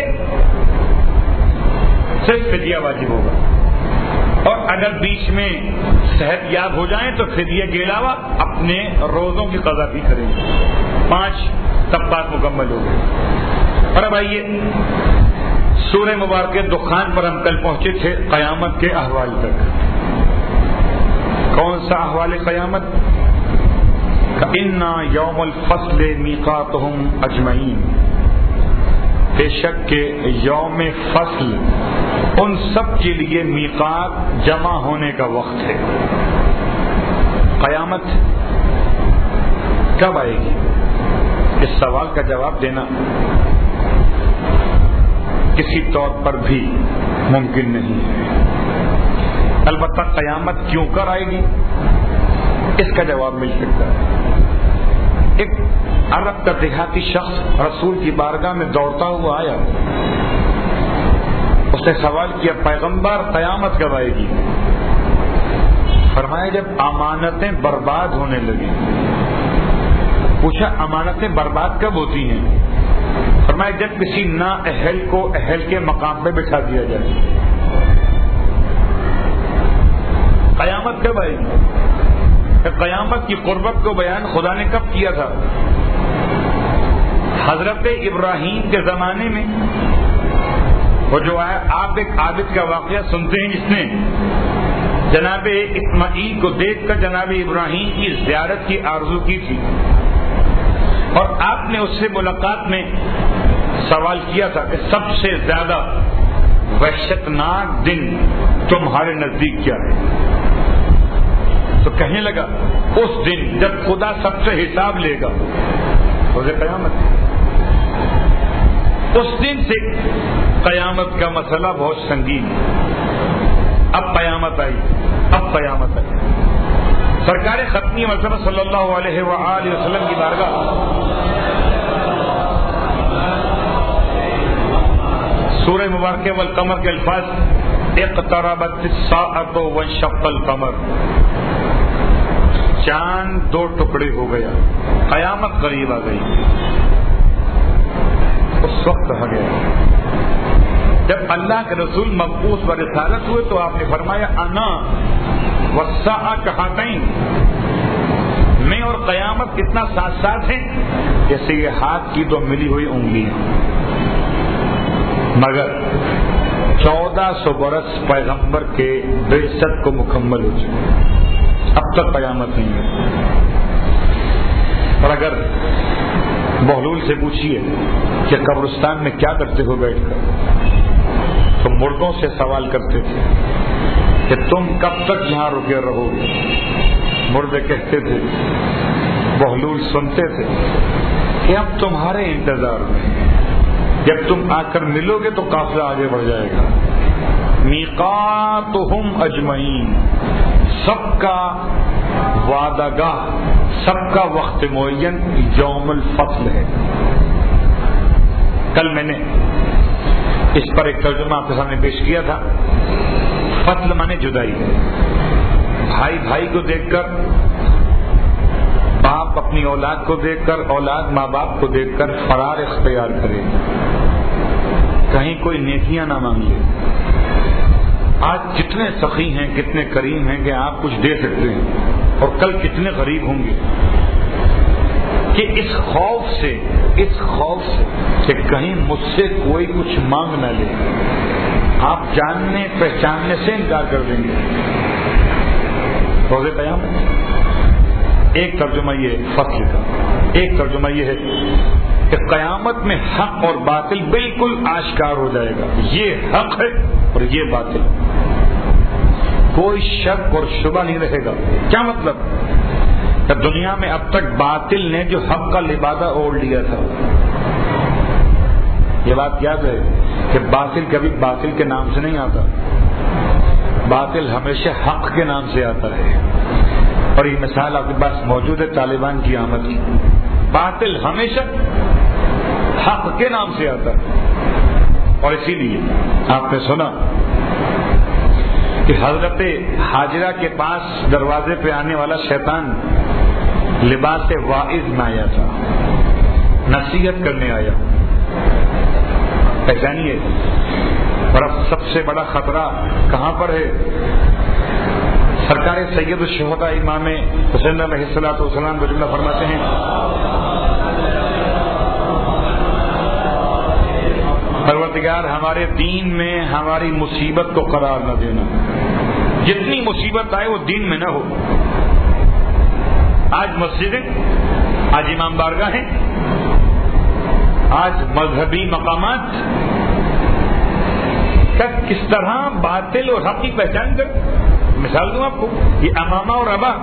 Speaker 1: صرف فدیہ واجب ہوگا، اور اگر بیچ میں صحت یاب ہو جائیں تو فدیہ کے علاوہ اپنے روزوں کی قضا بھی کریں گے۔ 5 طبقات مکمل ہو گئے۔ اور اب آئیے سورہ مبارکہ دخان پر ہم کل پہنچے تھے قیامت کے احوال تک۔ کون سا احوال قیامت؟ اِنَّا یوم الفصل میقاتہم اجمعین، بے شک کہ یوم فصل ان سب کے لیے میقات جمع ہونے کا وقت ہے۔ قیامت کب آئے گی؟ اس سوال کا جواب دینا کسی طور پر بھی ممکن نہیں ہے، البتہ قیامت کیوں کر آئے گی اس کا جواب مل سکتا ہے۔ ایک عرب کا دیہاتی شخص رسول کی بارگاہ میں دوڑتا ہوا آیا، اس نے سوال کیا پیغمبر قیامت کب آئے گی؟ فرمایا جب امانتیں برباد ہونے لگی۔ پوچھا امانتیں برباد کب ہوتی ہیں؟ فرمایا جب کسی نااہل کو اہل کے مقام پہ بٹھا دیا جائے۔ قیامت کب آئے گی؟ قیامت کی قربت کو بیان خدا نے کب کیا تھا؟ حضرت ابراہیم کے زمانے میں، وہ جو ہے آپ ایک عابد کا واقعہ سنتے ہیں جس نے جناب اسماعیل کو دیکھ کر جناب ابراہیم کی زیارت کی آرزو کی تھی، اور آپ نے اس سے ملاقات میں سوال کیا تھا کہ سب سے زیادہ وحشتناک دن تمہارے نزدیک کیا ہے؟ تو کہنے لگا اس دن جب خدا سب سے حساب لے گا، روز قیامت۔ اس دن سے قیامت کا مسئلہ بہت سنگین۔ اب قیامت آئی، اب قیامت آئی۔ سرکار ختمی مصطفیٰ صلی اللہ علیہ وآلہ وسلم کی بارگاہ سورہ مبارکہ والقمر کے الفاظ اقتربت الساعۃ وانشق القمر، چاند 2 ٹکڑے ہو گیا، قیامت قریب آ گئی۔ اس وقت آ گیا جب اللہ کے رسول مبعوث و رسالت ہوئے تو آپ نے فرمایا انا والساعۃ کہاتین، میں اور قیامت کتنا ساتھ ساتھ ہیں جیسے یہ ہاتھ کی 2 ملی ہوئی انگلیاں۔ مگر 1400 برس پیغمبر کے بعثت کو مکمل ہو چکے، اب تک قیامت نہیں ہے۔ اور اگر بہلول سے پوچھیے کہ قبرستان میں کیا کرتے ہو بیٹھ کر، تو مردوں سے سوال کرتے تھے کہ تم کب تک یہاں رکے رہو گے؟ مردے کہتے تھے، بہلول سنتے تھے کہ ہم تمہارے انتظار میں، جب تم آ کر ملو گے تو قافلہ آگے بڑھ جائے گا۔ میقاتہم اجمعین، سب کا وعدہ گاہ، سب کا وقت معین یوم الفصل ہے۔ کل میں نے اس پر ایک ترجمہ آپ کے سامنے پیش کیا تھا۔ فصل مانے جدائی، بھائی بھائی کو دیکھ کر، باپ اپنی اولاد کو دیکھ کر، اولاد ماں باپ کو دیکھ کر فرار اختیار کرے، کہیں کوئی نیکیاں نہ مانگ لے۔ آج کتنے سخی ہیں، کتنے کریم ہیں کہ آپ کچھ دے سکتے ہیں، اور کل کتنے غریب ہوں گے کہ اس خوف سے کہ کہیں مجھ سے کوئی کچھ مانگ نہ لے، آپ جاننے پہچاننے سے انکار کر دیں گے۔ روز قیامت ایک ترجمہ یہ ہے فصل کا، ایک ترجمہ یہ ہے کہ قیامت میں حق اور باطل بالکل آشکار ہو جائے گا، یہ حق ہے اور یہ باطل، کوئی شک اور شبہ نہیں رہے گا۔ کیا مطلب؟ کہ دنیا میں اب تک باطل نے جو حق کا لبادہ اوڑھ لیا تھا، یہ بات یاد ہے کہ باطل کبھی باطل کے نام سے نہیں آتا، باطل ہمیشہ حق کے نام سے آتا ہے، اور یہ مثال آپ کے پاس موجود ہے طالبان کی آمد کی۔ باطل ہمیشہ حق کے نام سے آتا ہے، اور اسی لیے آپ نے سنا کہ حضرت حاجرہ کے پاس دروازے پہ آنے والا شیطان لباس واعظ میں آیا تھا، نصیحت کرنے آیا، پہچانیے۔ اور اب سب سے بڑا خطرہ کہاں پر ہے؟ سرکار سید الشہداء امام حسین علیہ السلام کو جملہ فرماتے ہیں، پروردگار ہمارے دین میں ہماری مصیبت کو قرار نہ دینا، جتنی مصیبت آئے وہ دین میں نہ ہو۔ آج مسجدیں، آج امام بارگاہیں، آج مذہبی مقامات کا کس طرح باطل اور حق کی پہچان کر، مثال دوں آپ کو، یہ امامہ اور ابا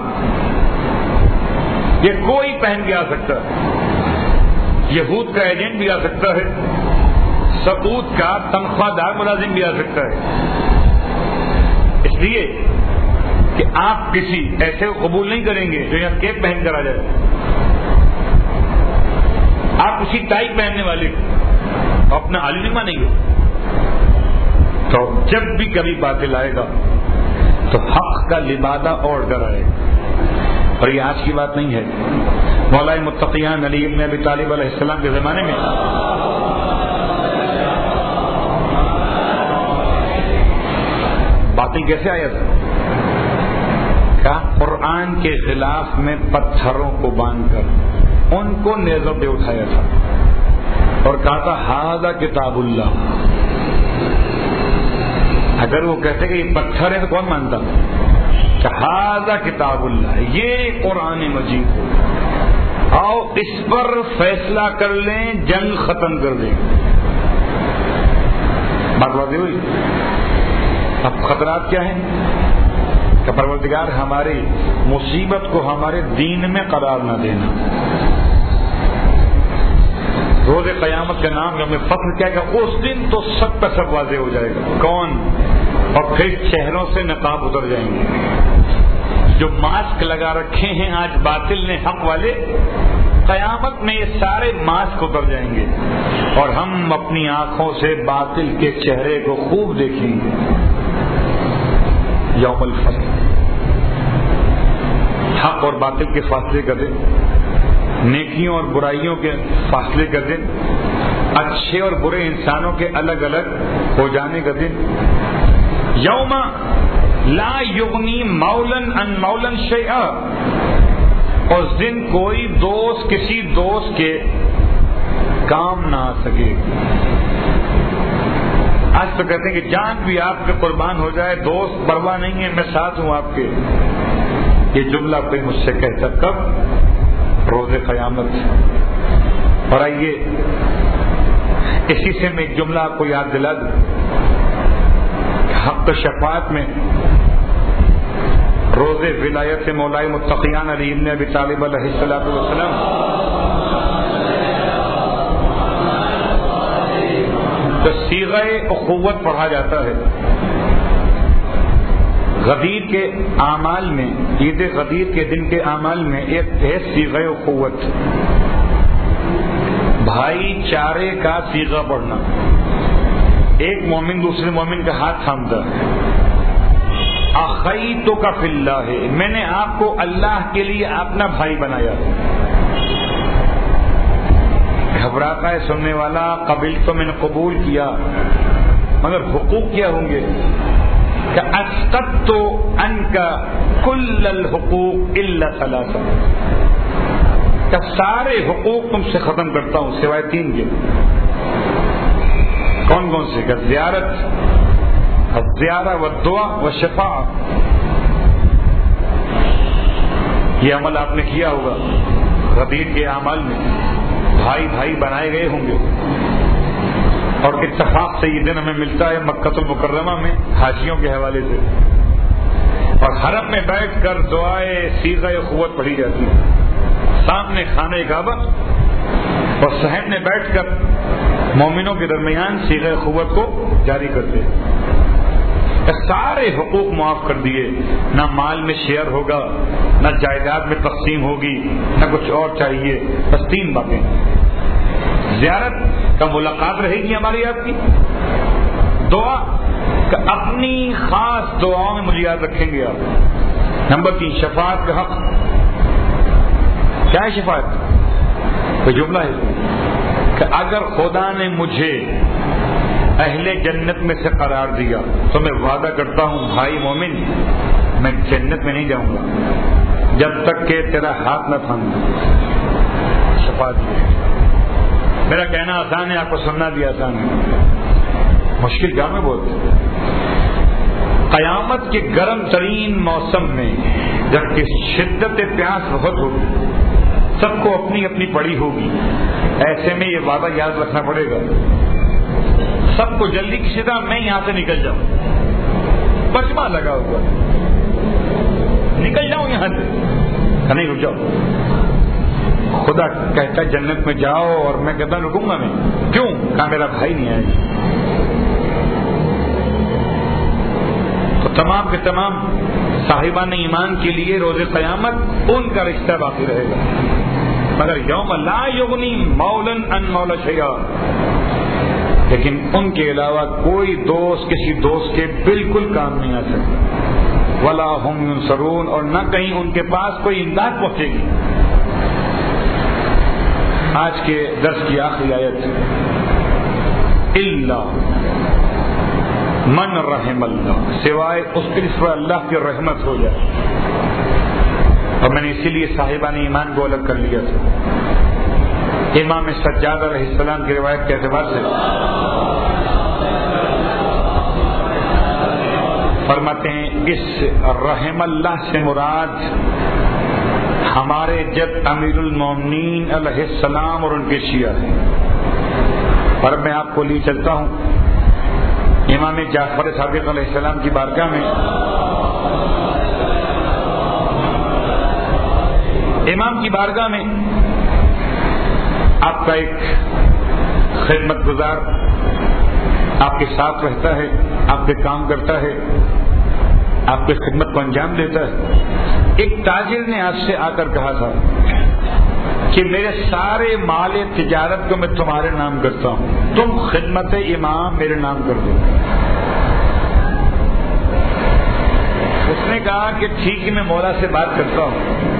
Speaker 1: یہ کوئی پہن کے آ سکتا ہے، یہود کا ایجنٹ بھی آ سکتا ہے، سعود کا تنخواہ دار ملازم بھی آ سکتا ہے، اس لیے کہ آپ کسی ایسے کو قبول نہیں کریں گے جو یہاں کیپ پہن کر آ جائے، آپ اسی ٹائی پہننے والے اپنا علی نہیں مانیں گے۔ تو جب بھی کبھی باطل آئے گا تو حق کا لبادہ اوڑھ کر آئے گا، اور یہ آج کی بات نہیں ہے، مولا متقیان علی ابن ابی طالب علیہ السلام کے زمانے میں باطل کیسے آیا تھا؟ کہا قرآن کے خلاف میں پتھروں کو باندھ کر ان کو نیزوں پہ اٹھایا تھا اور کہا تھا ھذا کتاب اللہ۔ اگر وہ کہتے کہ یہ پتھر ہے تو کون مانتا؟ کہ ھذا کتاب اللہ، یہ قرآن مجید ہے، آؤ اس پر فیصلہ کر لیں، جنگ ختم کر دیں۔ بات واضح ہوئی؟ اب خطرات کیا ہیں کہ پروردگار ہماری مصیبت کو ہمارے دین میں قرار نہ دینا۔ روز قیامت کا نام ہمیں فخر کیا کہ اس دن تو سب کا سب واضح ہو جائے گا کون، اور پھر چہروں سے نقاب اتر جائیں گے۔ جو ماسک لگا رکھے ہیں آج باطل نے حق والے، قیامت میں یہ سارے ماسک اتر جائیں گے اور ہم اپنی آنکھوں سے باطل کے چہرے کو خوب دیکھیں گے۔ یوم الفصل، حق اور باطل کے فاصلے کا دن، نیکیوں اور برائیوں کے فاصلے کا دن، اچھے اور برے انسانوں کے الگ الگ ہو جانے کا دن۔ یوم لا یغنی مولاً عن مولاً شیئا، اور اس دن کوئی دوست کسی دوست کے کام نہ آ سکے۔ آج تو کہتے ہیں کہ جان بھی آپ کے قربان ہو جائے، دوست پرواہ نہیں ہے، میں ساتھ ہوں آپ کے۔ یہ جملہ کوئی مجھ سے کہتا کب؟ روز قیامت۔ اور آئیے اسی سے میں ایک جملہ آپ کو یاد دلا دوں، حق شفاعت میں روز ولایت مولا متقیان علی ابن ابی طالب علیہ السلام تو صیغہ اخوت پڑھا جاتا ہے۔ غدیر کے اعمال میں، عید غدیر کے دن کے اعمال میں ایک ہے صیغہ اخوت، بھائی چارے کا صیغہ پڑھنا۔ ایک مومن دوسرے مومن کا ہاتھ تھامتا ہے، اخیتک فی اللہ، میں نے آپ کو اللہ کے لیے اپنا بھائی بنایا۔ گھبراتا ہے سننے والا، قبل تو میں نے قبول کیا، مگر حقوق کیا ہوں گے؟ کہ اسقطت عنک کل الحقوق الا ثلاثہ، کہ سارے حقوق تم سے ختم کرتا ہوں سوائے تین کے۔ کون کون سے؟ کہ زیارت والدعاء والشفاعہ۔ یہ عمل آپ نے کیا ہوگا، غدیر کے اعمال میں بھائی بھائی بنائے گئے ہوں گے، اور اتفاق سے یہ دن ہمیں ملتا ہے مکہ المکرمہ میں حاجیوں کے حوالے سے، اور حرم میں بیٹھ کر دعائے صیغہ اخوت پڑھی جاتی ہے، سامنے خانہ کعبہ اور صحن میں بیٹھ کر مومنوں کے درمیان صیغہ اخوت کو جاری کرتے ہیں۔ سارے حقوق معاف کر دیے، نہ مال میں شیئر ہوگا، نہ جائیداد میں تقسیم ہوگی، نہ کچھ اور چاہیے، بس 3 باتیں، زیارت کا ملاقات رہے گی ہماری آپ کی، دعا کہ اپنی خاص دعاؤں میں مجھے یاد رکھیں گے آپ، نمبر 3 شفاعت کا حق۔ کیا ہے شفاعت؟ تو جملہ ہے کہ اگر خدا نے مجھے اہل جنت میں سے قرار دیا تو میں وعدہ کرتا ہوں بھائی مومن میں جنت میں نہیں جاؤں گا جب تک کہ تیرا ہاتھ نہ تھاموں۔ شفاعت میرا کہنا آسان ہے، آپ کو سننا بھی آسان ہے، مشکل کام ہے بہت۔ قیامت کے گرم ترین موسم میں جب کہ شدت پیاس بہت ہوگی، سب کو اپنی اپنی پڑی ہوگی، ایسے میں یہ وعدہ یاد رکھنا پڑے گا، سب کو جلدی کسی طرح میں یہاں سے نکل جاؤں، مجمع لگا ہوا، نکل جاؤں یہاں سے، نہیں رک جاؤ۔ خدا کہتا ہے جنت میں جاؤ، اور میں کہتا رکوں گا میں، کیوں؟ کہا میرا بھائی نہیں آئے۔ تو تمام کے تمام صاحبان ایمان کے لیے روز قیامت ان کا رشتہ باقی رہے گا، مگر یوم لا یغنی مولا عن مولا شیئا، لیکن ان کے علاوہ کوئی دوست کسی دوست کے بالکل کام نہیں آ سکتا، ولا هم ينصرون، اور نہ کہیں ان کے پاس کوئی امداد پہنچے گی۔ آج کے درس کی آخری آیت، الا من رحم اللہ، سوائے اس کے جس پر اللہ کی رحمت ہو جائے، اور میں نے اسی لیے صاحبان ایمان کو الگ کر لیا تھا۔ امام سجاد علیہ السلام کی روایت کے اعتبار سے فرماتے ہیں اس رحم اللہ سے مراد ہمارے جد امیر المومنین علیہ السلام اور ان کے شیعہ ہیں، پر میں آپ کو لی چلتا ہوں امام جعفر صادق علیہ السلام کی بارگاہ میں، امام کی بارگاہ میں آپ کا ایک خدمت گزار آپ کے ساتھ رہتا ہے، آپ کے کام کرتا ہے، آپ کی خدمت کو انجام دیتا ہے۔ ایک تاجر نے آپ سے آ کر کہا تھا کہ میرے سارے مال تجارت کو میں تمہارے نام کرتا ہوں، تم خدمت امام میرے نام کر دو۔ اس نے کہا کہ ٹھیک ہے میں مولا سے بات کرتا ہوں۔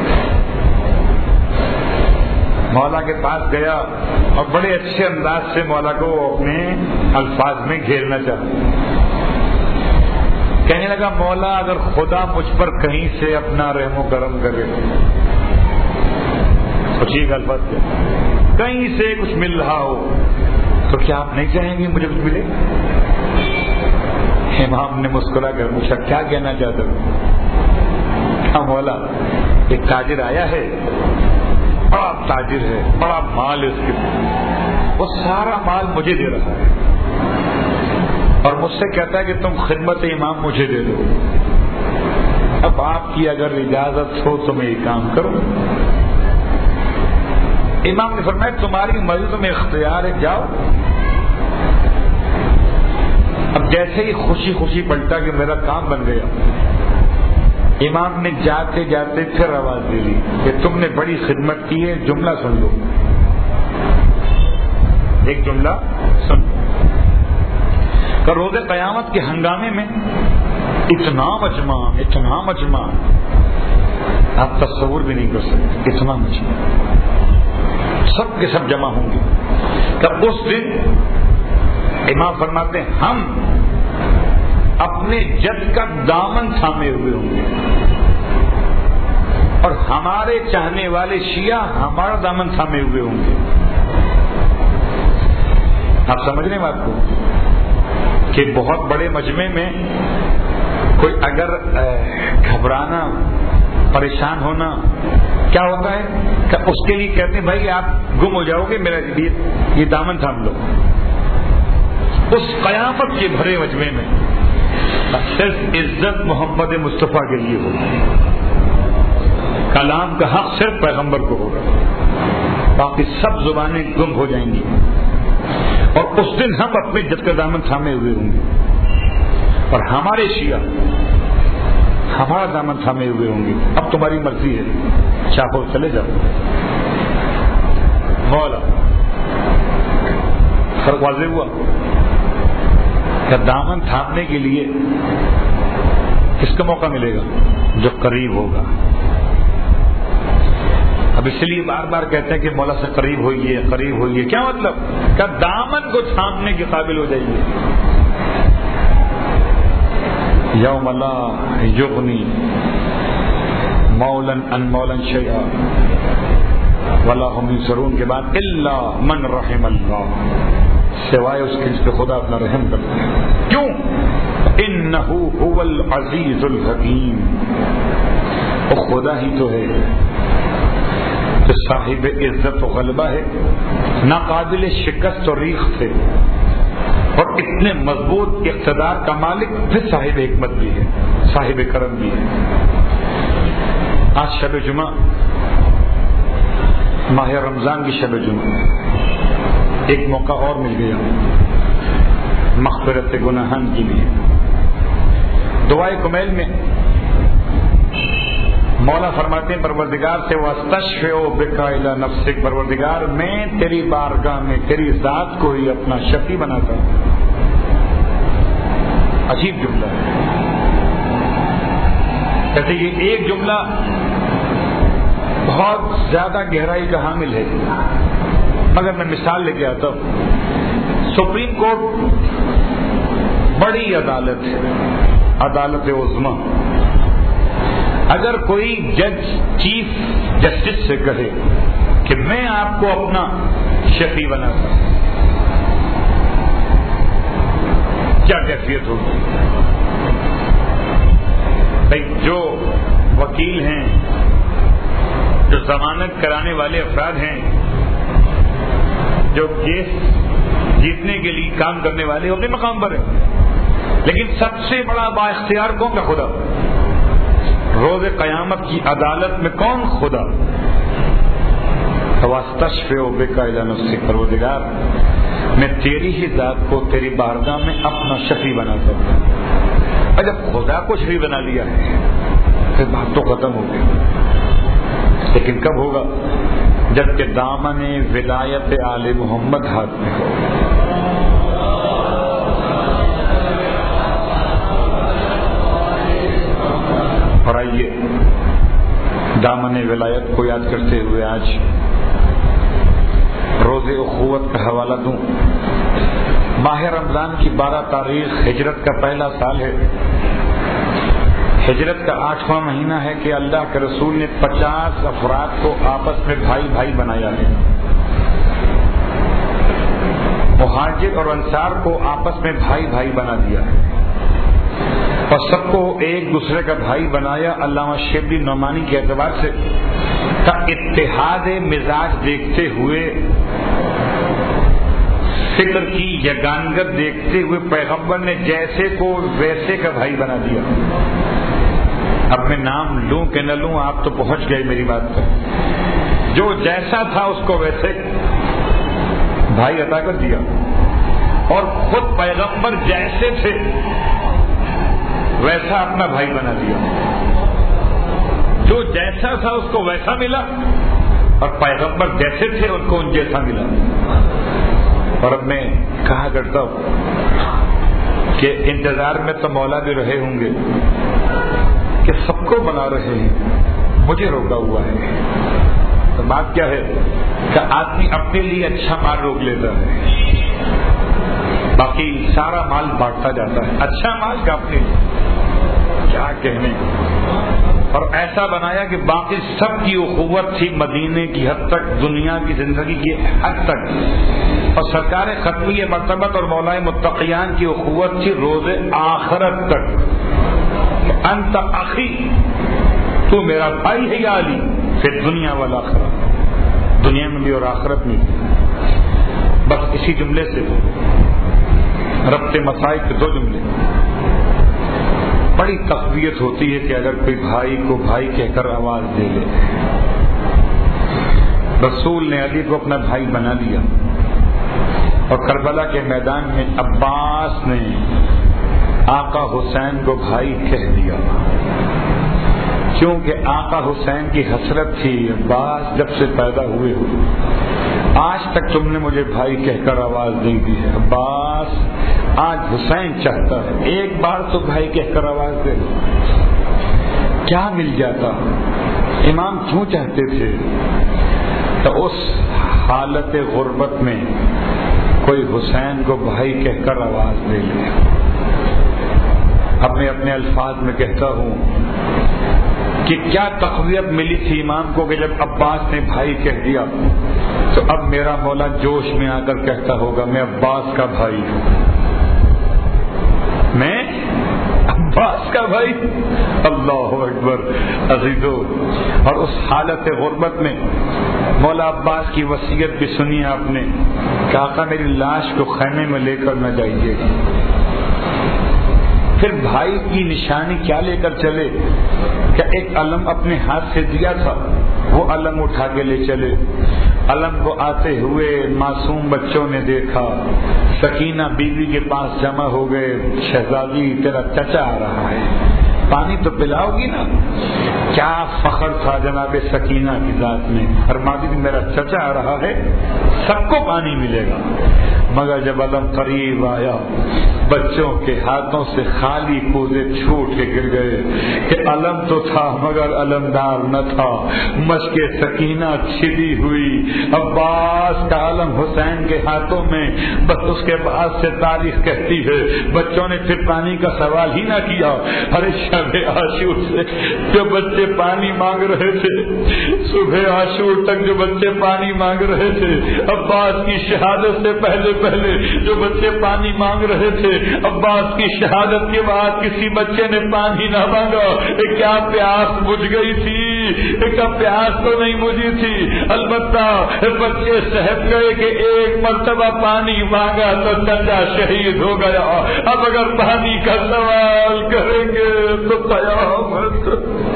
Speaker 1: مولا کے پاس گیا اور بڑے اچھے انداز سے مولا کو اپنے الفاظ میں گھیرنا چاہا، کہنے لگا مولا اگر خدا مجھ پر کہیں سے اپنا رحم و کرم کرے، سوچیے گا الفاظ کیا، کہیں سے کچھ مل رہا ہو تو کیا آپ نہیں چاہیں گے مجھے کچھ ملے؟ امام نے مسکرا کر پوچھا کیا کہنا چاہتے ہو؟ کہا مولا ایک تاجر آیا ہے، بڑا تاجر ہے، بڑا مال ہے اس کے پاس، وہ سارا مال مجھے دے رہا ہے اور مجھ سے کہتا ہے کہ تم خدمت امام مجھے دے دو، اب آپ کی اگر اجازت ہو تو میں یہ کام کروں۔ امام نے فرمایا تمہاری مرضی، تمہیں اختیار ہے، جاؤ۔ اب جیسے ہی خوشی خوشی پلٹا کہ میرا کام بن گیا، امام نے جاتے جاتے پھر آواز دے دی کہ تم نے بڑی خدمت کی ہے، جملہ سن لو، ایک جملہ سن لو کہ روز قیامت کے ہنگامے میں اتنا مجمع آپ تصور بھی نہیں کر سکتے، اتنا مجمع سب کے سب جمع ہوں گے۔ تب اس دن امام فرماتے ہیں ہم اپنے جد کا دامن تھامے ہوئے ہوں گے اور ہمارے چاہنے والے شیعہ ہمارا دامن تھامے ہوئے ہوں گے۔ آپ سمجھ رہے ہیں بات کو کہ بہت بڑے مجمع میں کوئی اگر گھبرانا پریشان ہونا کیا ہوتا ہے کہ اس کے لیے کہتے ہیں بھائی آپ گم ہو جاؤ گے، میرا یہ دامن تھام لو. اس قیامت کے بھرے مجمع میں صرف عزت محمد مصطفیٰ کے لیے ہوگی. کلام کا حق صرف پیغمبر کو ہوگا، باقی سب زبانیں گم ہو جائیں گی. اور اس دن ہم اپنے عزت کا دامن تھامے ہوئے ہوں گے، اور ہمارے شیعہ ہمارا دامن تھامے ہوئے ہوں گے. اب تمہاری مرضی ہے، چاہو چلے جاؤ. مولا فرق واضح ہوا کہ دامن تھامنے کے لیے کس کا موقع ملے گا؟ جو قریب ہوگا. اب اس لیے بار بار کہتے ہیں کہ مولا سے قریب ہوئیے، قریب ہوئیے. کیا مطلب؟ کہ دامن کو تھامنے کے قابل ہو جائیے. یوم لا یغنی مولا عن مولا شیئا ولا هم ینصرون کے بعد الا من رحم اللہ، سوائے اس کے جس پہ خدا اپنا رحم کرتا ہے. کیوں؟ انہ هو العزیز الحکیم. وہ خدا ہی تو ہے کہ صاحب عزت و غلبہ ہے، ناقابل شکست و ریخت ہے، اور اتنے مضبوط اقتدار کا مالک، پھر صاحب حکمت بھی ہے، صاحب کرم بھی ہے. آج شب جمعہ، ماہ رمضان کی شب جمعہ، ایک موقع اور مل گیا مغفرت گناہان کے لیے. دعائے کمیل میں مولا فرماتے ہیں پروردگار سے وَاسْتَشْفِعُ بِكَ إِلَى نَفْسِكَ، پروردگار میں تیری بارگاہ میں تیری ذات کو ہی اپنا شفیع بناتا ہوں. عجیب جملہ ہے. کہتے یہ ایک جملہ بہت زیادہ گہرائی کا حامل ہے، مگر میں مثال لے کے آتا ہوں. سپریم کورٹ بڑی عدالت ہے، عدالت عظمیٰ. اگر کوئی جج چیف جسٹس سے کہے کہ میں آپ کو اپنا شفیع بناتا ہوں، کیا کیفیت ہوگی؟ بھائی جو وکیل ہیں، جو ضمانت کرانے والے افراد ہیں، جو کیس جیتنے کے لیے کام کرنے والے اپنے مقام پر ہیں، لیکن سب سے بڑا با اختیار کون کا؟ خدا. روز قیامت کی عدالت میں کون؟ خدا. وَاسْتَشْفِعُ بِكَ إِلَى نَفْسِكَ، پروردگار میں تیری ہی ذات کو تیری بارگاہ میں اپنا شفیع بناتا ہوں. اور جب خدا کو شفیع بنا لیا ہے پھر بات تو ختم ہو گئی. لیکن کب ہوگا؟ جب کہ دامن ولایت آل محمد ہاتھ میں ہو. اور آئیے دامن ولایت کو یاد کرتے ہوئے آج روز اخوت کا حوالہ دوں. ماہ رمضان کی 12 تاریخ ہجرت کا پہلا سال ہے. ہجرت کا 8واں مہینہ ہے کہ اللہ کے رسول نے 50 افراد کو آپس میں بھائی بھائی بنایا ہے. مہاجر اور انصار کو آپس میں بھائی بھائی بنا دیا ہے، اور سب کو ایک دوسرے کا بھائی بنایا. علامہ شبلی نعمانی کے اعتبار سے کا اتحاد مزاج دیکھتے ہوئے، فکر کی یگانگت دیکھتے ہوئے پیغمبر نے جیسے کو ویسے کا بھائی بنا دیا. اب میں نام لوں کہ نہ لوں، آپ تو پہنچ گئے میری بات پر. جو جیسا تھا اس کو ویسے بھائی عطا کر دیا، اور خود پیغمبر جیسے تھے ویسا اپنا بھائی بنا دیا. جو جیسا تھا اس کو ویسا ملا، اور پیغمبر جیسے تھے ان کو ان جیسا ملا. اور اب میں کہا کرتا ہوں کہ انتظار میں تو مولا بھی رہے ہوں گے کہ سب کو بنا رہے ہیں، مجھے روکا ہوا ہے. تو بات کیا ہے کہ آدمی اپنے لیے اچھا مال روک لیتا ہے، باقی سارا مال بانٹتا جاتا ہے. اچھا مال کا اپنے کیا کہنے. اور ایسا بنایا کہ باقی سب کی اخوت تھی مدینے کی حد تک، دنیا کی زندگی کی حد تک. اور سرکار ختمی مرتبت اور مولائے متقیان کی اخوت تھی روز آخرت تک. انت اخی، تو میرا بھائی ہے یا علی، پھر دنیا والآخرہ، دنیا میں بھی اور آخرت میں بھی۔ بس اسی جملے سے ربط مسائل کے 2 جملے۔ بڑی تقویت ہوتی ہے کہ اگر کوئی بھائی کو بھائی کہہ کر آواز دے لے۔ رسول نے علی کو اپنا بھائی بنا لیا، اور کربلا کے میدان میں عباس نے آقا حسین کو بھائی کہہ دیا، کیونکہ آقا حسین کی حسرت تھی، عباس جب سے پیدا ہوئے ہو آج تک تم نے مجھے بھائی کہہ کر آواز نہیں دی ہے، عباس آج حسین چاہتا ہے ایک بار تو بھائی کہہ کر آواز دے۔ کیا مل جاتا، امام کیوں چاہتے تھے؟ تو اس حالت غربت میں کوئی حسین کو بھائی کہہ کر آواز دے لے۔ اب میں اپنے الفاظ میں کہتا ہوں کہ کیا تقویت ملی تھی امام کو کہ جب عباس نے بھائی کہہ دیا، تو اب میرا مولا جوش میں آ کر کہتا ہوگا میں عباس کا بھائی ہوں، میں عباس کا بھائی۔ اللہ اکبر عزیزو، اور اس حالت غربت میں مولا عباس کی وصیت بھی سنی آپ نے کہ آقا میری لاش کو خیمے میں لے کر نہ جائیے۔ پھر بھائی کی نشانی کیا لے کر چلے؟ کہ ایک علم اپنے ہاتھ سے دیا تھا، وہ علم اٹھا کے لے چلے۔ علم کو آتے ہوئے معصوم بچوں نے دیکھا، سکینہ بیوی کے پاس جمع ہو گئے، شہزادی تیرا چچا آ رہا ہے، پانی تو پلاؤ گی نا؟ کیا فخر تھا جناب سکینہ کی ذات میں، فرماتی تھی میرا چچا آ رہا ہے، سب کو پانی ملے گا۔ مگر جب علم قریب آیا، بچوں کے ہاتھوں سے خالی کوزے چھوٹ کے گر گئے کہ علم تو تھا مگر علمدار نہ تھا، مشک سکینہ چھپی ہوئی، عباس کا علم حسین کے ہاتھوں میں۔ بس اس کے بعد سے تاریخ کہتی ہے بچوں نے پھر پانی کا سوال ہی نہ کیا۔ ہر شب عاشور سے جو بچے پانی مانگ رہے تھے، صبح عاشور تک جو بچے پانی مانگ رہے تھے، عباس کی شہادت سے پہلے جو بچے پانی مانگ رہے تھے، عباس کی شہادت کے بعد کسی بچے نے پانی نہ مانگا۔ کیا پیاس بجھ گئی تھی؟ کیا پیاس تو نہیں بجھی تھی، البتہ بچے سہم گئے کہ ایک مرتبہ پانی مانگا تو چچا شہید ہو گیا، اب اگر پانی کا سوال کریں گے تو قیامت۔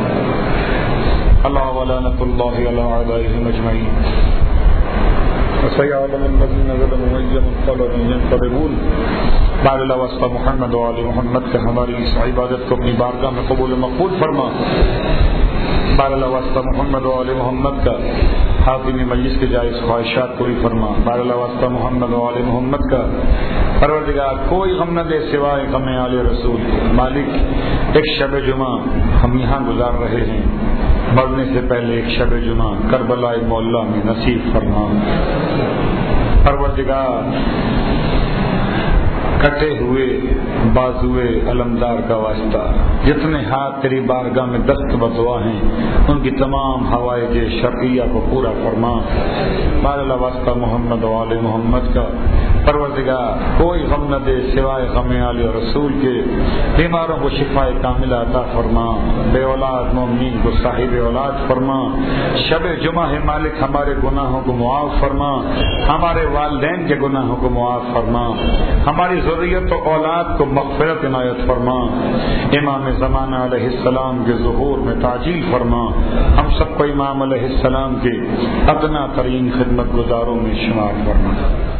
Speaker 1: اللہ ولعنۃ اللہ علی اعدائهم اجمعین۔ وسيعلم الذين ظلموا أي منقلب ينقلبون۔ بار اللہ واسطہ محمد و آل محمد کا ہماری اس عبادت کو اپنی بارگاہ میں قبول و مقبول فرما۔ بار اللہ واسطہ محمد و آل محمد کا حاکم مجلس کے جائز خواہشات پوری فرما۔ بار اللہ واسطہ محمد و آل محمد کا پروردگار کوئی غم نہ دے سوائے غم آل رسول کے۔ مالک ایک شب جمعہ ہم یہاں گزار رہے ہیں، مرنے سے پہلے ایک شب جمعہ کربلا مولا میں نصیب فرما۔ پروردگار کٹے ہوئے بازوئے علمدار کا واسطہ جتنے ہاتھ تیری بارگاہ میں دست بدعا ہیں ان کی تمام حوائج شرعیہ کو پورا فرما۔ بار اللہ واسطہ محمد و آل محمد کا پروردگار کوئی غم نہ دے سوائے غم آل رسول کے۔ بیماروں کو شفا کاملہ عطا فرما، بے اولاد مومنین کو صاحب اولاد فرما۔ شب جمعہ ہے مالک ہمارے گناہوں کو معاف فرما، ہمارے والدین کے گناہوں کو معاف فرما، ہماری ذریت و اولاد کو مغفرت عنایت فرما۔ امام زمانہ علیہ السلام کے ظہور میں تعجیل فرما، ہم سب کو امام علیہ السلام کے ادنا ترین خدمت گزاروں میں شمار فرما۔